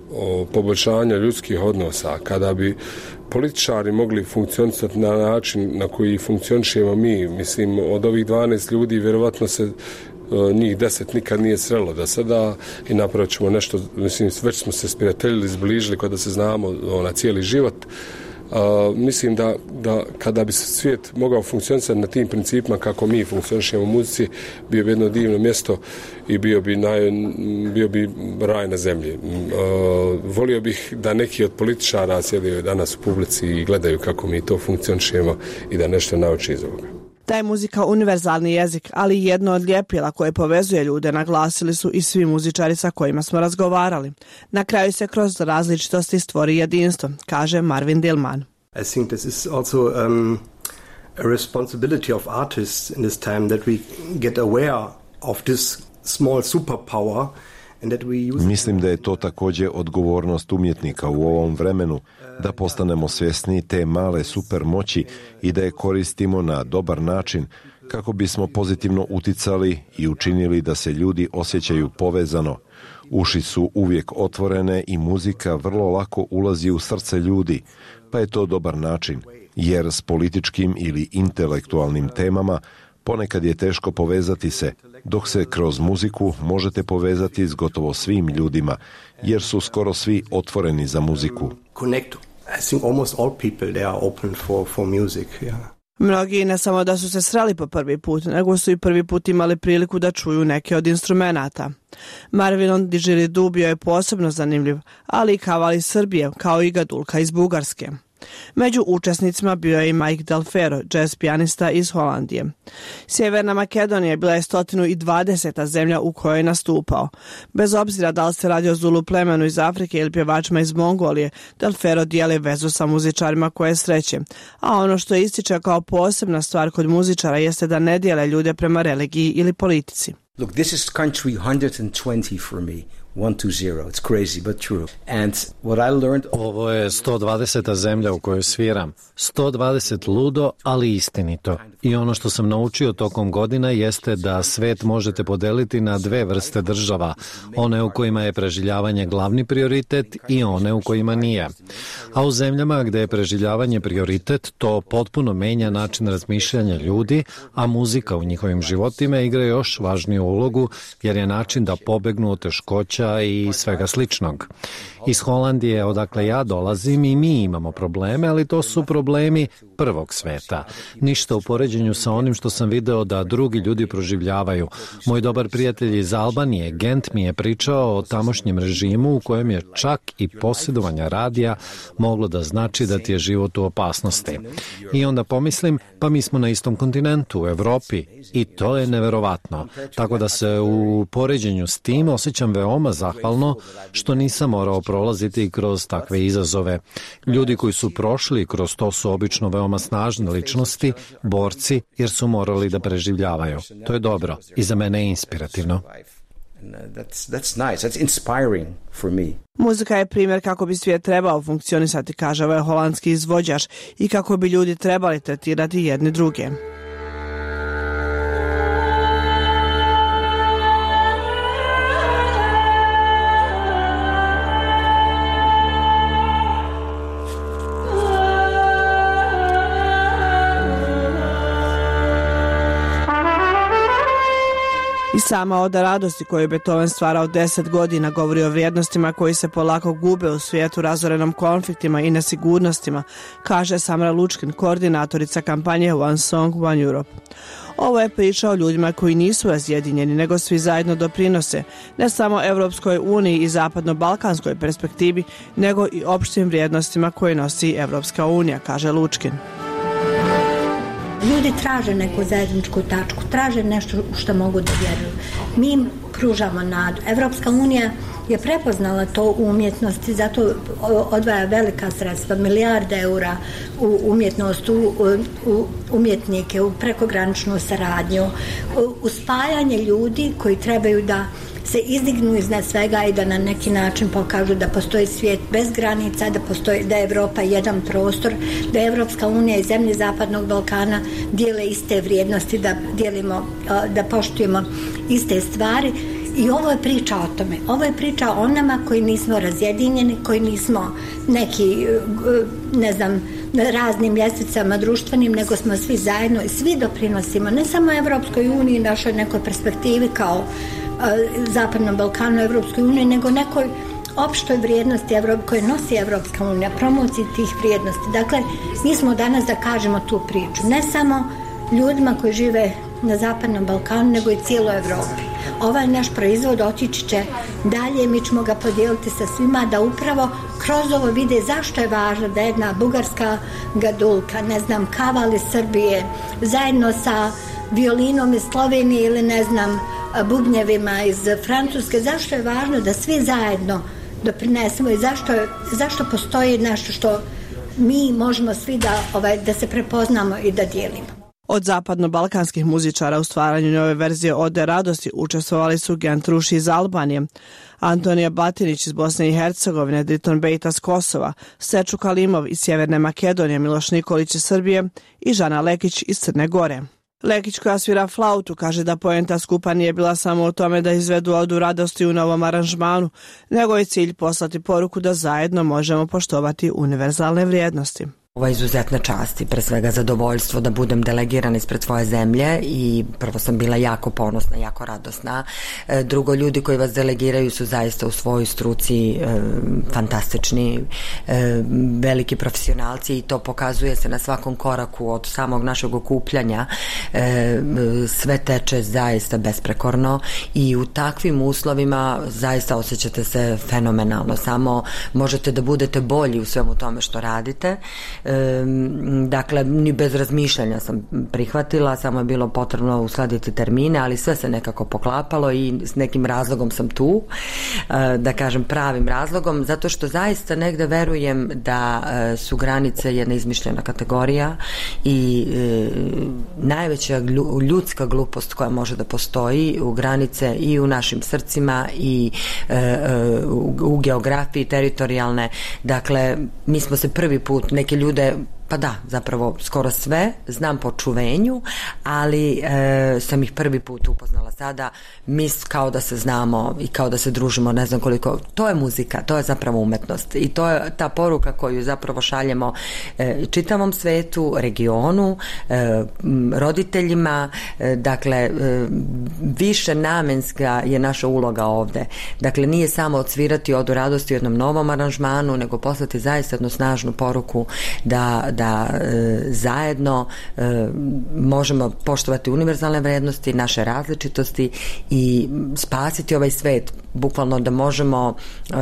poboljšanja ljudskih odnosa, kada bi političari mogli funkcionisati na način na koji funkcionišemo mi, mislim, od ovih 12 ljudi vjerovatno se njih 10 nikad nije srelo do sada i napravit ćemo nešto, mislim, već smo se sprijateljili, zbližili kada se znamo na cijeli život. Mislim da kada bi se svijet mogao funkcionisati na tim principima kako mi funkcionišemo u muzici, bio bi jedno divno mjesto i bio bi raj na zemlji. Volio bih da neki od političara sjedaju danas u publici i gledaju kako mi to funkcionišemo i da nešto nauči iz ovoga. Da je muzika univerzalni jezik, ali jedno od ljepila koje povezuje ljude, naglasili su i svi muzičari sa kojima smo razgovarali. Na kraju se kroz različitosti stvori jedinstvo, kaže Marvin Dillman. I think this is also a responsibility of artists in this time that we get aware of this small superpower. Mislim da je to također odgovornost umjetnika u ovom vremenu, da postanemo svjesni te male super moći i da je koristimo na dobar način kako bismo pozitivno uticali i učinili da se ljudi osjećaju povezano. Uši su uvijek otvorene i muzika vrlo lako ulazi u srce ljudi, pa je to dobar način, jer s političkim ili intelektualnim temama ponekad je teško povezati se, dok se kroz muziku možete povezati s gotovo svim ljudima, jer su skoro svi otvoreni za muziku. Mnogi ne samo da su se sreli po prvi put, nego su i prvi put imali priliku da čuju neke od instrumenata. Marvin Didgeridoo bio je posebno zanimljiv, ali i kaval iz Srbije, kao i gadulka iz Bugarske. Među učesnicima bio je i Mike Delfero, jazz pijanista iz Holandije. Sjeverna Makedonija bila je 120. zemlja u kojoj je nastupao. Bez obzira da li se radi o Zulu plemenu iz Afrike ili pjevačima iz Mongolije, Delfero dijeli vezu sa muzičarima koje sreće. A ono što ističe kao posebna stvar kod muzičara jeste da ne dijele ljude prema religiji ili politici. Look, this is country 120 for me. 120, it's crazy but true. And what I learned... Ovo je 120. zemlja u kojoj sviram. 120 ludo, ali istinito. I ono što sam naučio tokom godina jeste da svet možete podeliti na dve vrste država. One u kojima je preživljavanje glavni prioritet i one u kojima nije. A u zemljama gde je preživljavanje prioritet, to potpuno menja način razmišljanja ljudi, a muzika u njihovim životima igra još važniju ulogu, jer je način da pobegnu od teškoća i svega sličnog. Iz Holandije, odakle ja dolazim, i mi imamo probleme, ali to su problemi prvog sveta. Ništa u poređenju sa onim što sam video da drugi ljudi proživljavaju. Moj dobar prijatelj iz Albanije, Gent, mi je pričao o tamošnjem režimu u kojem je čak i posjedovanje radija moglo da znači da ti je život u opasnosti. I onda pomislim, pa mi smo na istom kontinentu, u Evropi, i to je neverovatno. Tako da se u poređenju s tim osjećam veoma zahvalno što nisam morao prolaziti kroz takve izazove. Ljudi koji su prošli kroz to su obično veoma snažne ličnosti, borci, jer su morali da preživljavaju. To je dobro i za mene je inspirativno. That's nice. That's inspiring for me. Muzika je primjer kako bi svijet trebao funkcionisati, kaže ovaj holandski izvođač, i kako bi ljudi trebali tretirati jedni druge. I sama oda radosti koju Beethoven stvarao 10 godina govori o vrijednostima koji se polako gube u svijetu razorenom konfliktima i nesigurnostima, kaže Samra Lučkin, koordinatorica kampanje One Song, One Europe. Ovo je priča o ljudima koji nisu razjedinjeni, nego svi zajedno doprinose, ne samo Evropskoj uniji i zapadno-balkanskoj perspektivi, nego i opštim vrijednostima koje nosi Evropska unija, kaže Lučkin. Ljudi traže neku zajedničku tačku, traže nešto što mogu da vjeruju. Mi im pružamo nadu. Evropska unija je prepoznala to u umjetnosti, zato odvaja velika sredstva, milijarde eura u umjetnost, u umjetnike, u prekograničnu saradnju, u spajanje ljudi koji trebaju da se izdignu iznad svega i da na neki način pokažu da postoji svijet bez granica, da je Evropa jedan prostor, da je Evropska unija i zemlje Zapadnog Balkana dijele iste vrijednosti, da poštujemo iste stvari I ovo je priča o tome. Ovo je priča o nama koji nismo razjedinjeni, koji nismo neki, ne znam, na raznim ljestvicama društvenim, nego smo svi zajedno i svi doprinosimo, ne samo Evropskoj uniji, našoj nekoj perspektivi kao Zapadnom Balkanu, Evropskoj uniji, nego nekoj opštoj vrijednosti koje nosi Evropska unija, promociji tih vrijednosti. Dakle, mi smo danas da kažemo tu priču, ne samo ljudima koji žive na Zapadnom Balkanu, nego i cijeloj Evropi. Ovaj naš proizvod otići će dalje, mi ćemo ga podijeliti sa svima, da upravo kroz ovo vide zašto je važno da jedna bugarska gadulka, ne znam, kaval iz Srbije, zajedno sa violinom iz Slovenije ili ne znam, bubnjevima iz Francuske, zašto je važno da svi zajedno doprinesemo i zašto postoji nešto što mi možemo svi da se prepoznamo i da dijelimo. Od zapadno-balkanskih muzičara u stvaranju nove verzije Ode radosti učestvovali su Gentruši iz Albanije, Antonija Batinić iz Bosne i Hercegovine, Driton Bejta s Kosova, Seču Kalimov iz Sjeverne Makedonije, Miloš Nikolić iz Srbije i Žana Lekić iz Crne Gore. Lekić, koja svira flautu, kaže da poenta skupa nije bila samo u tome da izvedu Odu radosti u novom aranžmanu, nego je cilj poslati poruku da zajedno možemo poštovati univerzalne vrijednosti. Ovo je izuzetna čast i pre svega zadovoljstvo da budem delegirana ispred svoje zemlje i prvo sam bila jako ponosna, jako radosna. Drugo, ljudi koji vas delegiraju su zaista u svojoj struci fantastični, veliki profesionalci i to pokazuje se na svakom koraku od samog našeg okupljanja. Sve teče zaista besprekorno i u takvim uslovima zaista osjećate se fenomenalno. Samo možete da budete bolji u svemu tome što radite. Dakle, ni bez razmišljanja sam prihvatila, samo je bilo potrebno uskladiti termine, ali sve se nekako poklapalo i s nekim razlogom sam tu, da kažem pravim razlogom, zato što zaista negde verujem da su granice jedna izmišljena kategorija i najveća ljudska glupost koja može da postoji u granice i u našim srcima i u geografiji teritorijalne. Dakle, mi smo se prvi put, neke ljude, pa da, zapravo skoro sve znam po čuvenju, ali sam ih prvi put upoznala sada, mi kao da se znamo i kao da se družimo, ne znam koliko, to je muzika, to je zapravo umetnost i to je ta poruka koju zapravo šaljemo čitavom svetu, regionu, roditeljima, dakle više namenska je naša uloga ovde. Dakle, nije samo odsvirati Odu radosti u jednom novom aranžmanu, nego poslati zaista jednu snažnu poruku da zajedno možemo poštovati univerzalne vrednosti, naše različitosti i spasiti ovaj svet, bukvalno da možemo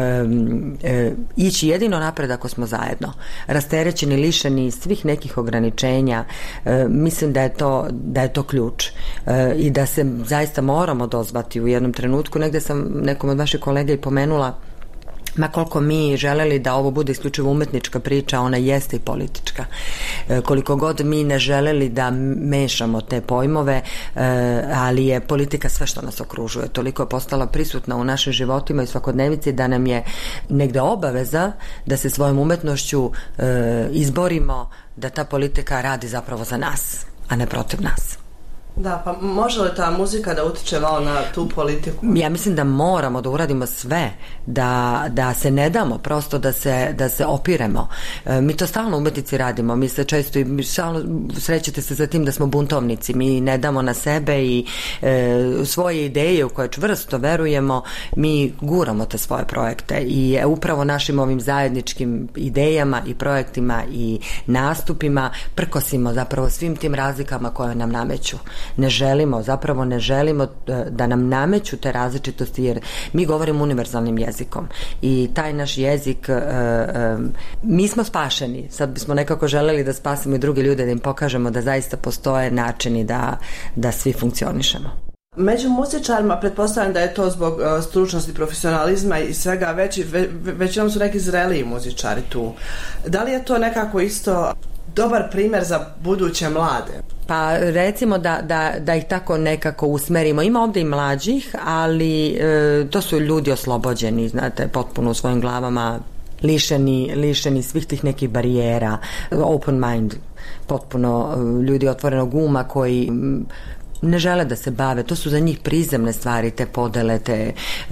ići jedino napred ako smo zajedno, rasterećeni, lišeni svih nekih ograničenja. Mislim da je to ključ i da se zaista moramo dozvati u jednom trenutku. Negde sam nekom od vaših kolega i pomenula, ma koliko mi želeli da ovo bude isključivo umetnička priča, ona jeste i politička. Koliko god mi ne želeli da mešamo te pojmove, ali je politika sve što nas okružuje. Toliko je postala prisutna u našim životima i svakodnevici da nam je negde obaveza da se svojom umetnošću izborimo da ta politika radi zapravo za nas, a ne protiv nas. Da, pa može li ta muzika da utiče malo na tu politiku? Ja mislim da moramo da uradimo sve, da se ne damo, prosto da se opiremo. Mi to stalno umetnici radimo, mi se često i stalno srećete se za tim da smo buntovnici, mi ne damo na sebe i svoje ideje u koje čvrsto verujemo, mi guramo te svoje projekte i upravo našim ovim zajedničkim idejama i projektima i nastupima prkosimo zapravo svim tim razlikama koje nam nameću. Ne želimo da nam nameću te različitosti, jer mi govorimo univerzalnim jezikom i taj naš jezik, mi smo spašeni, sad bismo nekako želeli da spasimo i druge ljude, da im pokažemo da zaista postoje načini da svi funkcionišemo. Među muzičarima pretpostavljam da je to zbog stručnosti, profesionalizma i svega većinom su neki zreliji muzičari tu. Da li je to nekako isto dobar primjer za buduće mlade? Pa recimo da ih tako nekako usmerimo. Ima ovdje i mlađih, ali to su ljudi oslobođeni, znate, potpuno u svojim glavama, lišeni svih tih nekih barijera, open mind, potpuno ljudi otvorenog uma koji ne žele da se bave, to su za njih prizemne stvari, te podele, te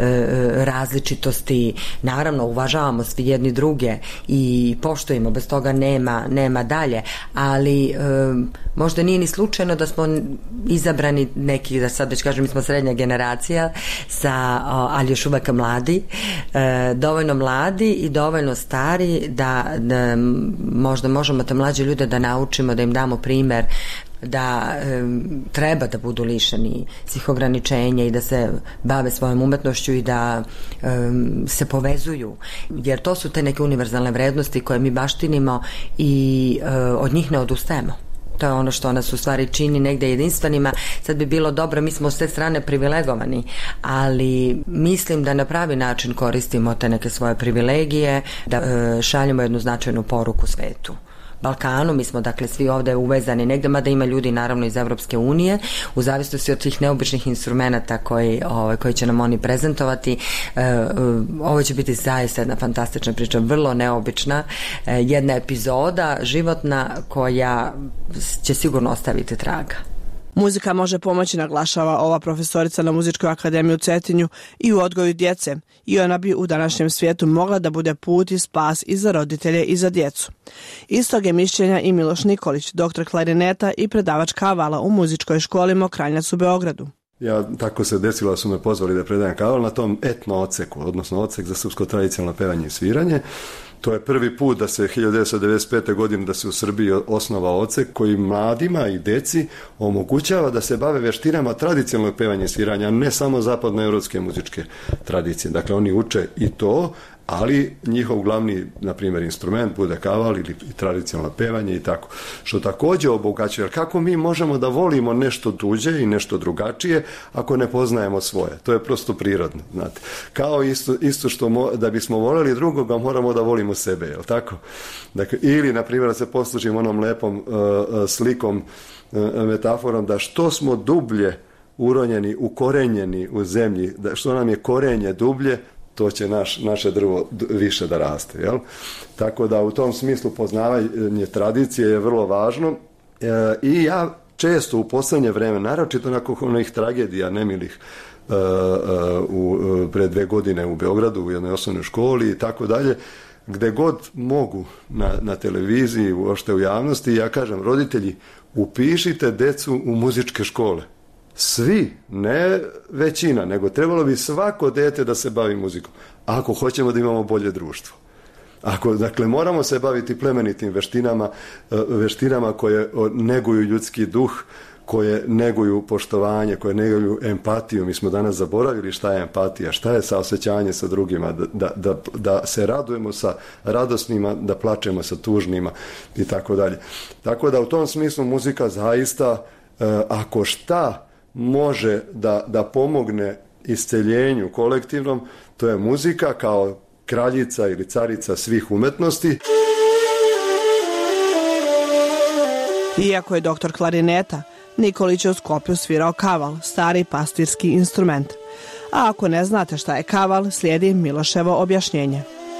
različitosti. Naravno, uvažavamo svi jedni druge i poštujemo, bez toga nema dalje, ali možda nije ni slučajno da smo izabrani neki, da sad već kažem, mi smo srednja generacija, ali još uvek mladi, dovoljno mladi i dovoljno stari da možda možemo te mlađe ljude da naučimo, da im damo primer da treba da budu lišeni svih ograničenja i da se bave svojom umetnošću i da se povezuju, jer to su te neke univerzalne vrednosti koje mi baštinimo i od njih ne odustajemo. To je ono što nas u stvari čini negde jedinstvenima. Sad bi bilo dobro, mi smo s te strane privilegovani, ali mislim da na pravi način koristimo te neke svoje privilegije, da šaljemo jednu značajnu poruku svetu. Balkanu, mi smo dakle svi ovde uvezani negde, mada ima ljudi naravno iz Evropske unije, u zavisnosti od tih neobičnih instrumenta koji će nam oni prezentovati. Ovo će biti zaista jedna fantastična priča, vrlo neobična, jedna epizoda životna koja će sigurno ostaviti traga. Muzika može pomoći, naglašava ova profesorica na Muzičkoj akademiji u Cetinju, i u odgoju djece, i ona bi u današnjem svijetu mogla da bude put i spas i za roditelje i za djecu. Istog je mišljenja i Miloš Nikolić, doktor klarineta i predavač kavala u Muzičkoj školi Mokranjac u Beogradu. Tako se desilo da su me pozvali da predajem kaval na tom etno odseku, odnosno odsek za srpsko tradicionalno pevanje i sviranje. To je prvi put da se 1995. godine da se u Srbiji osnovao odsek koji mladima i deci omogućava da se bave veštinama tradicionalnog pevanja i sviranja, a ne samo zapadnoevropske muzičke tradicije. Dakle, oni uče i to, ali njihov glavni, na primjer, instrument bude kaval ili tradicionalno pevanje i tako. Što također obogaćuje, jer kako mi možemo da volimo nešto tuđe i nešto drugačije ako ne poznajemo svoje? To je prosto prirodno, znate. Kao isto što da bismo voljeli drugoga, moramo da volimo sebe, je li tako? Dakle, ili, na primjer, da se poslužimo onom lepom slikom, metaforom, da što smo dublje uronjeni, ukorenjeni u zemlji, da što nam je korenje dublje, to će naše drvo više da raste. Jel? Tako da u tom smislu poznavanje tradicije je vrlo važno i ja često u posljednje vreme, naročito nakon onih tragedija nemilih pre 2 godine u Beogradu u jednoj osnovnoj školi i tako dalje, gde god mogu na televiziji, uopšte u javnosti, ja kažem, roditelji, upišite decu u muzičke škole. Svi, ne većina, nego trebalo bi svako dete da se bavi muzikom, ako hoćemo da imamo bolje društvo. Dakle, moramo se baviti plemenitim veštinama koje neguju ljudski duh, koje neguju poštovanje, koje neguju empatiju. Mi smo danas zaboravili šta je empatija, šta je saosećanje sa drugima, da se radujemo sa radosnima, da plačemo sa tužnima i tako dalje. Tako da u tom smislu muzika zaista, ako šta može da pomogne isceljenju kolektivnom, to je muzika kao kraljica ili carica svih umetnosti. Iako je doktor klarineta, Nikolić je u Skoplju svirao kaval, stari pastirski instrument. A ako ne znate šta je kaval, slijedi Miloševo objašnjenje.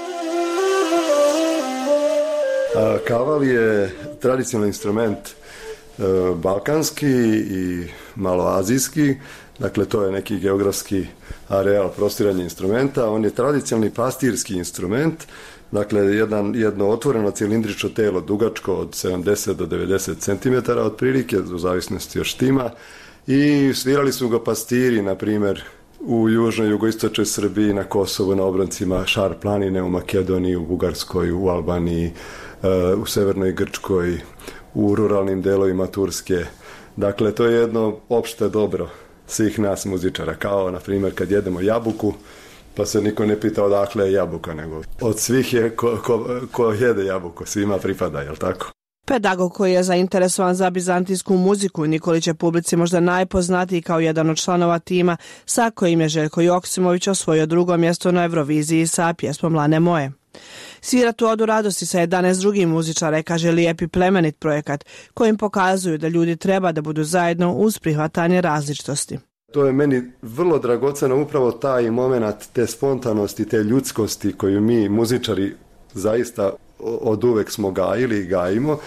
Kaval je tradicionalni instrument balkanski i maloazijski, dakle to je neki geografski areal prostiranja instrumenta. On je tradicionalni pastirski instrument, dakle jedno otvoreno cilindrično telo dugačko od 70 do 90 cm otprilike, u zavisnosti od štima, i svirali su ga pastiri, na primjer, u južnoj, jugoistočnoj Srbiji, na Kosovu, na obroncima Šar planine, u Makedoniji, u Bugarskoj, u Albaniji, u severnoj Grčkoj, u ruralnim delovima Turske. Dakle, to je jedno opšte dobro svih nas muzičara, kao, na primjer, kad jedemo jabuku, pa se niko ne pita odakle je jabuka, nego od svih je ko jede jabuku, svima pripada, jel tako? Pedagog koji je zainteresovan za bizantijsku muziku, Nikolić je publici možda najpoznatiji kao jedan od članova tima sa kojim je Željko Joksimović osvojio 2. mjesto na Euroviziji sa pjesmom Lane moje. Svira tu odu radosti sa 11 drugih muzičara, kaže lijepi plemenit projekat kojim pokazuju da ljudi treba da budu zajedno uz prihvatanje različitosti. To je meni vrlo dragoceno, upravo taj moment te spontanosti, te ljudskosti koju mi muzičari zaista od uvek smo gajili i gajimo,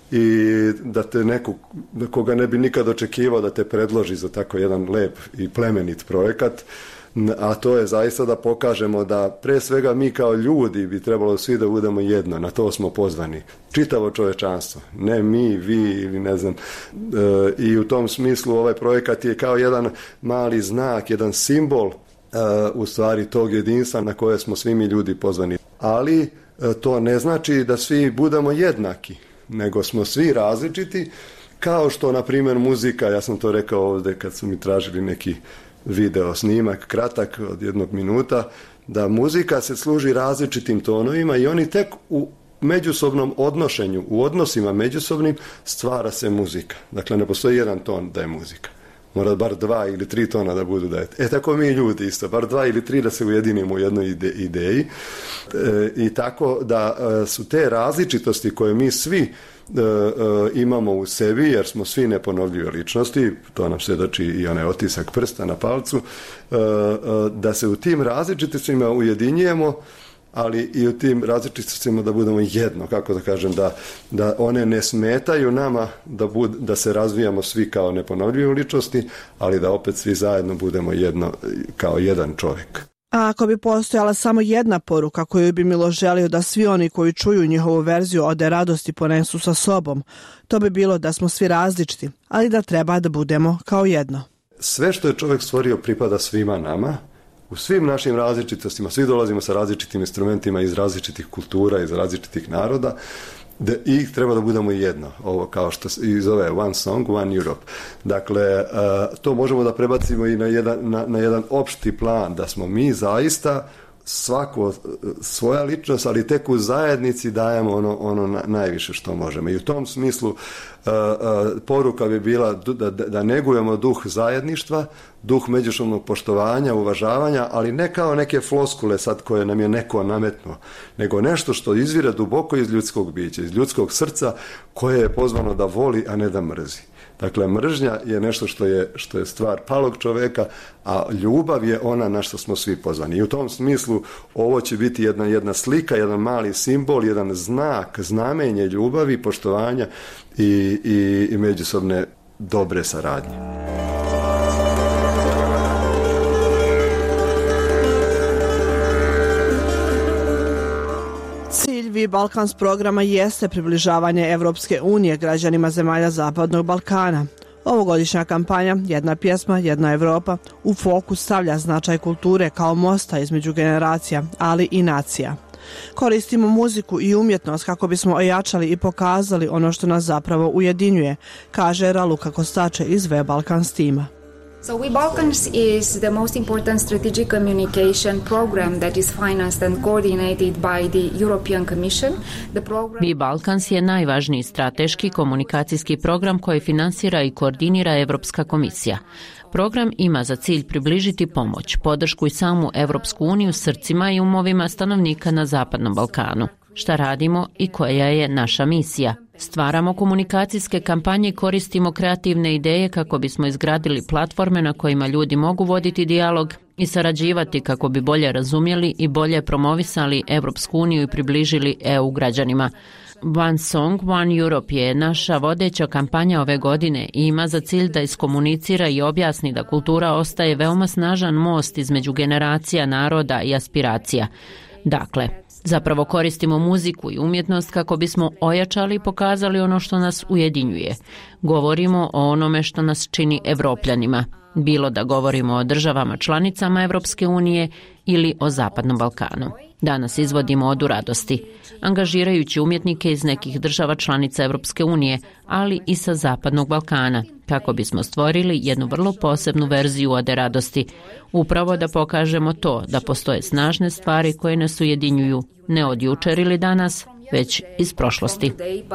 i da te neko, koga ne bi nikad očekivao da te predloži za tako jedan lep i plemenit projekat, a to je zaista da pokažemo da pre svega mi kao ljudi bi trebalo svi da budemo jedno, na to smo pozvani. Čitavo čovečanstvo, ne mi, vi ili ne znam. I u tom smislu ovaj projekat je kao jedan mali znak, jedan simbol u stvari tog jedinstva na koje smo svi mi ljudi pozvani. Ali to ne znači da svi budemo jednaki, nego smo svi različiti, kao što na primjer muzika, ja sam to rekao ovdje kad su mi tražili neki video snimak kratak od 1 minuta, da muzika se služi različitim tonovima i oni tek u međusobnom odnošenju, u odnosima međusobnim stvara se muzika. Dakle, ne postoji jedan ton da je muzika. Mora bar 2 ili 3 tona da budu da je. Tako mi ljudi isto, bar 2 ili 3 da se ujedinimo u jednoj ideji. I tako da su te različitosti koje mi svi imamo u sebi, jer smo svi neponovljive ličnosti, to nam svjedoči i onaj otisak prsta na palcu, da se u tim različitostima ujedinjujemo, ali i u tim različitostima da budemo jedno, kako da kažem, da one ne smetaju nama da se razvijamo svi kao neponovljive ličnosti, ali da opet svi zajedno budemo jedno, kao jedan čovjek. A ako bi postojala samo jedna poruka koju bi Milo želio da svi oni koji čuju njihovu verziju Ode radosti ponesu sa sobom, to bi bilo da smo svi različiti, ali da treba da budemo kao jedno. Sve što je čovjek stvorio pripada svima nama, u svim našim različitostima, svi dolazimo sa različitim instrumentima iz različitih kultura, iz različitih naroda, i treba da budemo jedno, ovo kao što i zove One Song, One Europe. Dakle, to možemo da prebacimo i na jedan opšti plan, da smo mi zaista svako svoja ličnost, ali tek u zajednici dajemo ono najviše što možemo. I u tom smislu poruka bi bila da negujemo duh zajedništva, duh međusobnog poštovanja, uvažavanja, ali ne kao neke floskule sad koje nam je neko nametnuo, nego nešto što izvire duboko iz ljudskog bića, iz ljudskog srca koje je pozvano da voli, a ne da mrzi. Dakle, mržnja je nešto što je stvar palog čoveka, a ljubav je ona na što smo svi pozvani. I u tom smislu ovo će biti jedna slika, jedan mali simbol, jedan znak, znamenje ljubavi, poštovanja i međusobne dobre saradnje. Cilj Balkans programa jeste približavanje Evropske unije građanima zemalja Zapadnog Balkana. Ovogodišnja kampanja Jedna pjesma, jedna Evropa u fokus stavlja značaj kulture kao mosta između generacija, ali i nacija. Koristimo muziku i umjetnost kako bismo ojačali i pokazali ono što nas zapravo ujedinjuje, kaže Raluka Kostače iz We Balkans tima. So We Balkans is the most important strategic communication program that is financed and coordinated by the European Commission. We Balkans je najvažniji strateški komunikacijski program koji finansira i koordinira Evropska komisija. Program ima za cilj približiti pomoć, podršku i samu Evropsku uniju srcima i umovima stanovnika na Zapadnom Balkanu. Šta radimo i koja je naša misija? Stvaramo komunikacijske kampanje i koristimo kreativne ideje kako bismo izgradili platforme na kojima ljudi mogu voditi dijalog i sarađivati kako bi bolje razumjeli i bolje promovisali Evropsku uniju i približili EU građanima. One Song, One Europe je naša vodeća kampanja ove godine i ima za cilj da iskomunicira i objasni da kultura ostaje veoma snažan most između generacija, naroda i aspiracija. Dakle, zapravo koristimo muziku i umjetnost kako bismo ojačali i pokazali ono što nas ujedinjuje. Govorimo o onome što nas čini Evropljanima, bilo da govorimo o državama članicama Evropske unije ili o Zapadnom Balkanu. Danas izvodimo Odu radosti, angažirajući umjetnike iz nekih država članica Evropske unije, ali i sa Zapadnog Balkana, kako bismo stvorili jednu vrlo posebnu verziju Ode radosti, upravo da pokažemo to da postoje snažne stvari koje nas ujedinjuju, ne od jučer ili danas, već iz prošlosti.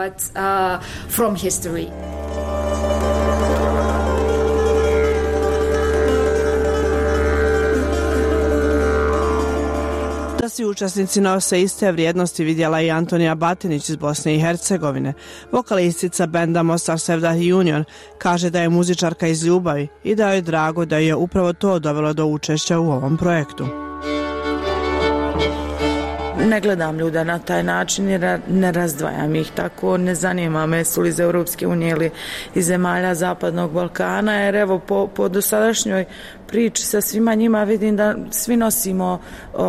Da svi učesnici nose iste vrijednosti vidjela i Antonija Batinić iz Bosne i Hercegovine. Vokalistica benda Mostar Sevdah Union kaže da je muzičarka iz ljubavi i da je drago da je upravo to dovelo do učešća u ovom projektu. Ne gledam ljude na taj način jer ne razdvajam ih tako, ne zanima me su li iz Europske unije ili iz zemalja Zapadnog Balkana, jer evo po dosadašnjoj priči sa svima njima vidim da svi nosimo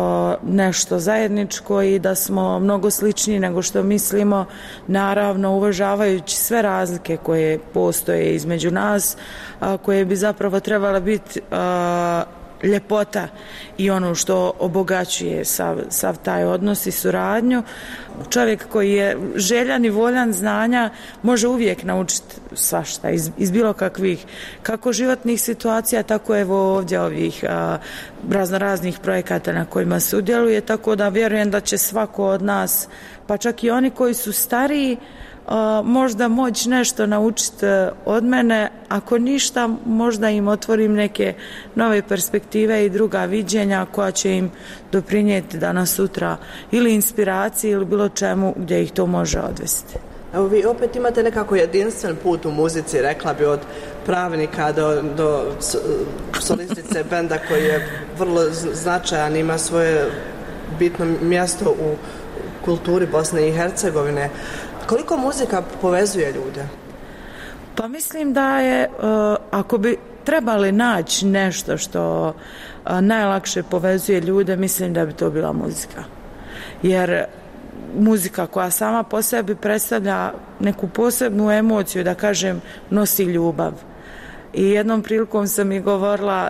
nešto zajedničko i da smo mnogo sličniji nego što mislimo, naravno uvažavajući sve razlike koje postoje između nas, koje bi zapravo trebala biti ljepota i ono što obogaćuje sav taj odnos i suradnju. Čovjek koji je željan i voljan znanja može uvijek naučiti svašta iz bilo kakvih, kako životnih situacija, tako evo ovdje ovih raznoraznih projekata na kojima sudjeluje, tako da vjerujem da će svako od nas, pa čak i oni koji su stariji, možda moći nešto naučiti od mene, ako ništa možda im otvorim neke nove perspektive i druga viđenja koja će im doprinijeti danas sutra ili inspiraciji ili bilo čemu gdje ih to može odvesti. Evo vi opet imate nekako jedinstven put u muzici, rekla bi, od pravnika do solistice benda koji je vrlo značajan, ima svoje bitno mjesto u kulturi Bosne i Hercegovine. Koliko muzika povezuje ljude? Pa mislim da je, ako bi trebali naći nešto što najlakše povezuje ljude, mislim da bi to bila muzika. Jer muzika koja sama po sebi predstavlja neku posebnu emociju, da kažem, nosi ljubav. I jednom prilikom sam mi govorila,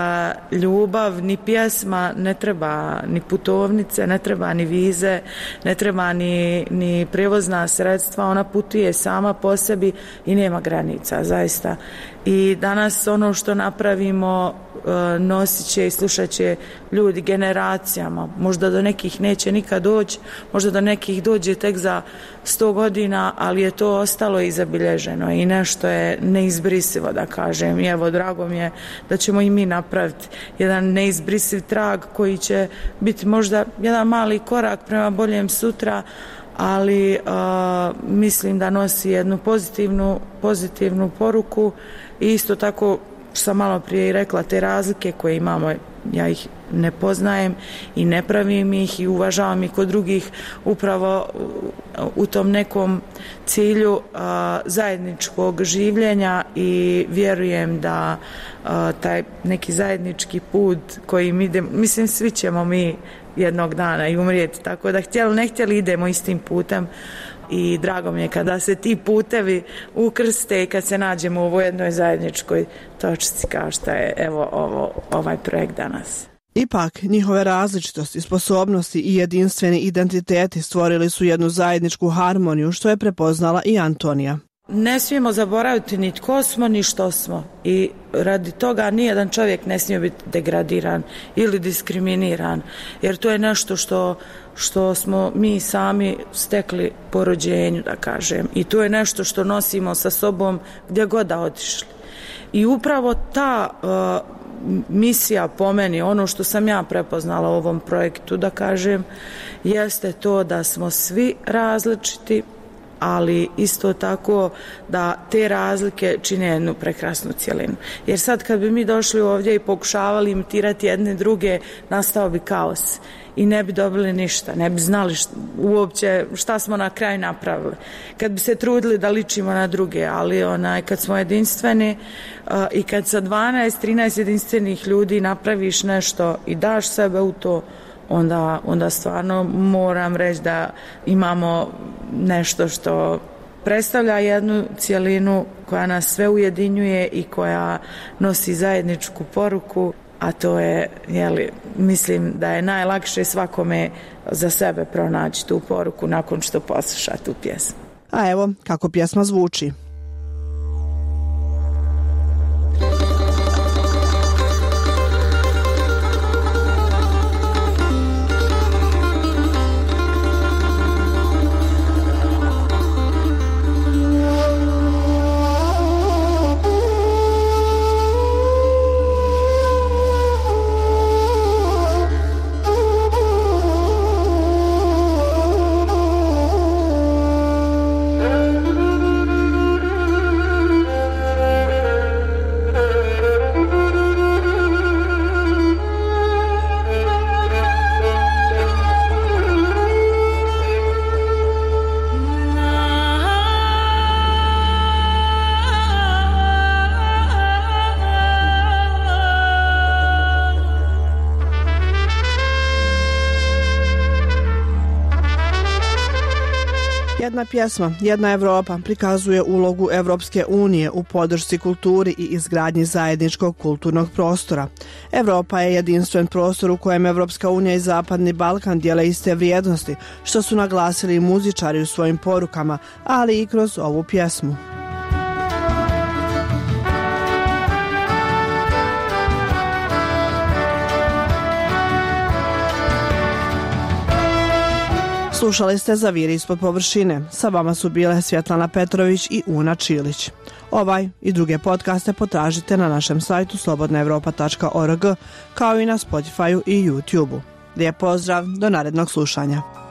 ljubav, ni pjesma, ne treba ni putovnice, ne treba ni vize, ne treba ni prevozna sredstva, ona putuje sama po sebi i nema granica, zaista. I danas ono što napravimo nosit će i slušat će ljudi generacijama, možda do nekih neće nikad doći, možda do nekih dođe tek za 100 godina, ali je to ostalo i zabilježeno i nešto je neizbrisivo, da kažem. I evo, drago mi je da ćemo i mi napraviti jedan neizbrisiv trag koji će biti možda jedan mali korak prema boljem sutra, ali mislim da nosi jednu pozitivnu poruku i isto tako sam malo prije i rekla, te razlike koje imamo, ja ih ne poznajem i ne pravim ih i uvažavam ih kod drugih upravo u tom nekom cilju zajedničkog življenja i vjerujem da taj neki zajednički put kojim idemo, mislim svi ćemo mi jednog dana i umrijeti, tako da htjeli ne htjeli idemo istim putem i drago mi je kada se ti putevi ukrste i kad se nađemo u ovoj jednoj zajedničkoj točci kao što je evo ovaj projekt danas. Ipak, njihove različitosti, sposobnosti i jedinstveni identiteti stvorili su jednu zajedničku harmoniju, što je prepoznala i Antonija. Ne smijemo zaboraviti ni tko smo, ni što smo. I radi toga nijedan čovjek ne smije biti degradiran ili diskriminiran, jer to je nešto što smo mi sami stekli po rođenju, da kažem. I to je nešto što nosimo sa sobom gdje god da otišli. I upravo ta misija po meni, ono što sam ja prepoznala u ovom projektu, da kažem, jeste to da smo svi različiti, ali isto tako da te razlike čine jednu prekrasnu cjelinu. Jer sad kad bi mi došli ovdje i pokušavali imitirati jedne druge, nastao bi kaos i ne bi dobili ništa, ne bi znali uopće šta smo na kraju napravili. Kad bi se trudili da ličimo na druge, ali kad smo jedinstveni i kad sa 12-13 jedinstvenih ljudi napraviš nešto i daš sebe u to, onda stvarno moram reći da imamo nešto što predstavlja jednu cjelinu koja nas sve ujedinjuje i koja nosi zajedničku poruku, a to je, mislim da je najlakše svakome za sebe pronaći tu poruku nakon što posluša tu pjesmu. A evo kako pjesma zvuči. Jedna pjesma, jedna Evropa prikazuje ulogu Evropske unije u podršci kulturi i izgradnji zajedničkog kulturnog prostora. Evropa je jedinstven prostor u kojem Evropska unija i Zapadni Balkan dijele iste vrijednosti, što su naglasili i muzičari u svojim porukama, ali i kroz ovu pjesmu. Slušali ste Zaviri ispod površine. Sa vama su bile Svjetlana Petrović i Una Čilić. Ovaj i druge podcaste potražite na našem sajtu slobodnaevropa.org, kao i na Spotifyu i YouTubeu. Lijep pozdrav, do narednog slušanja.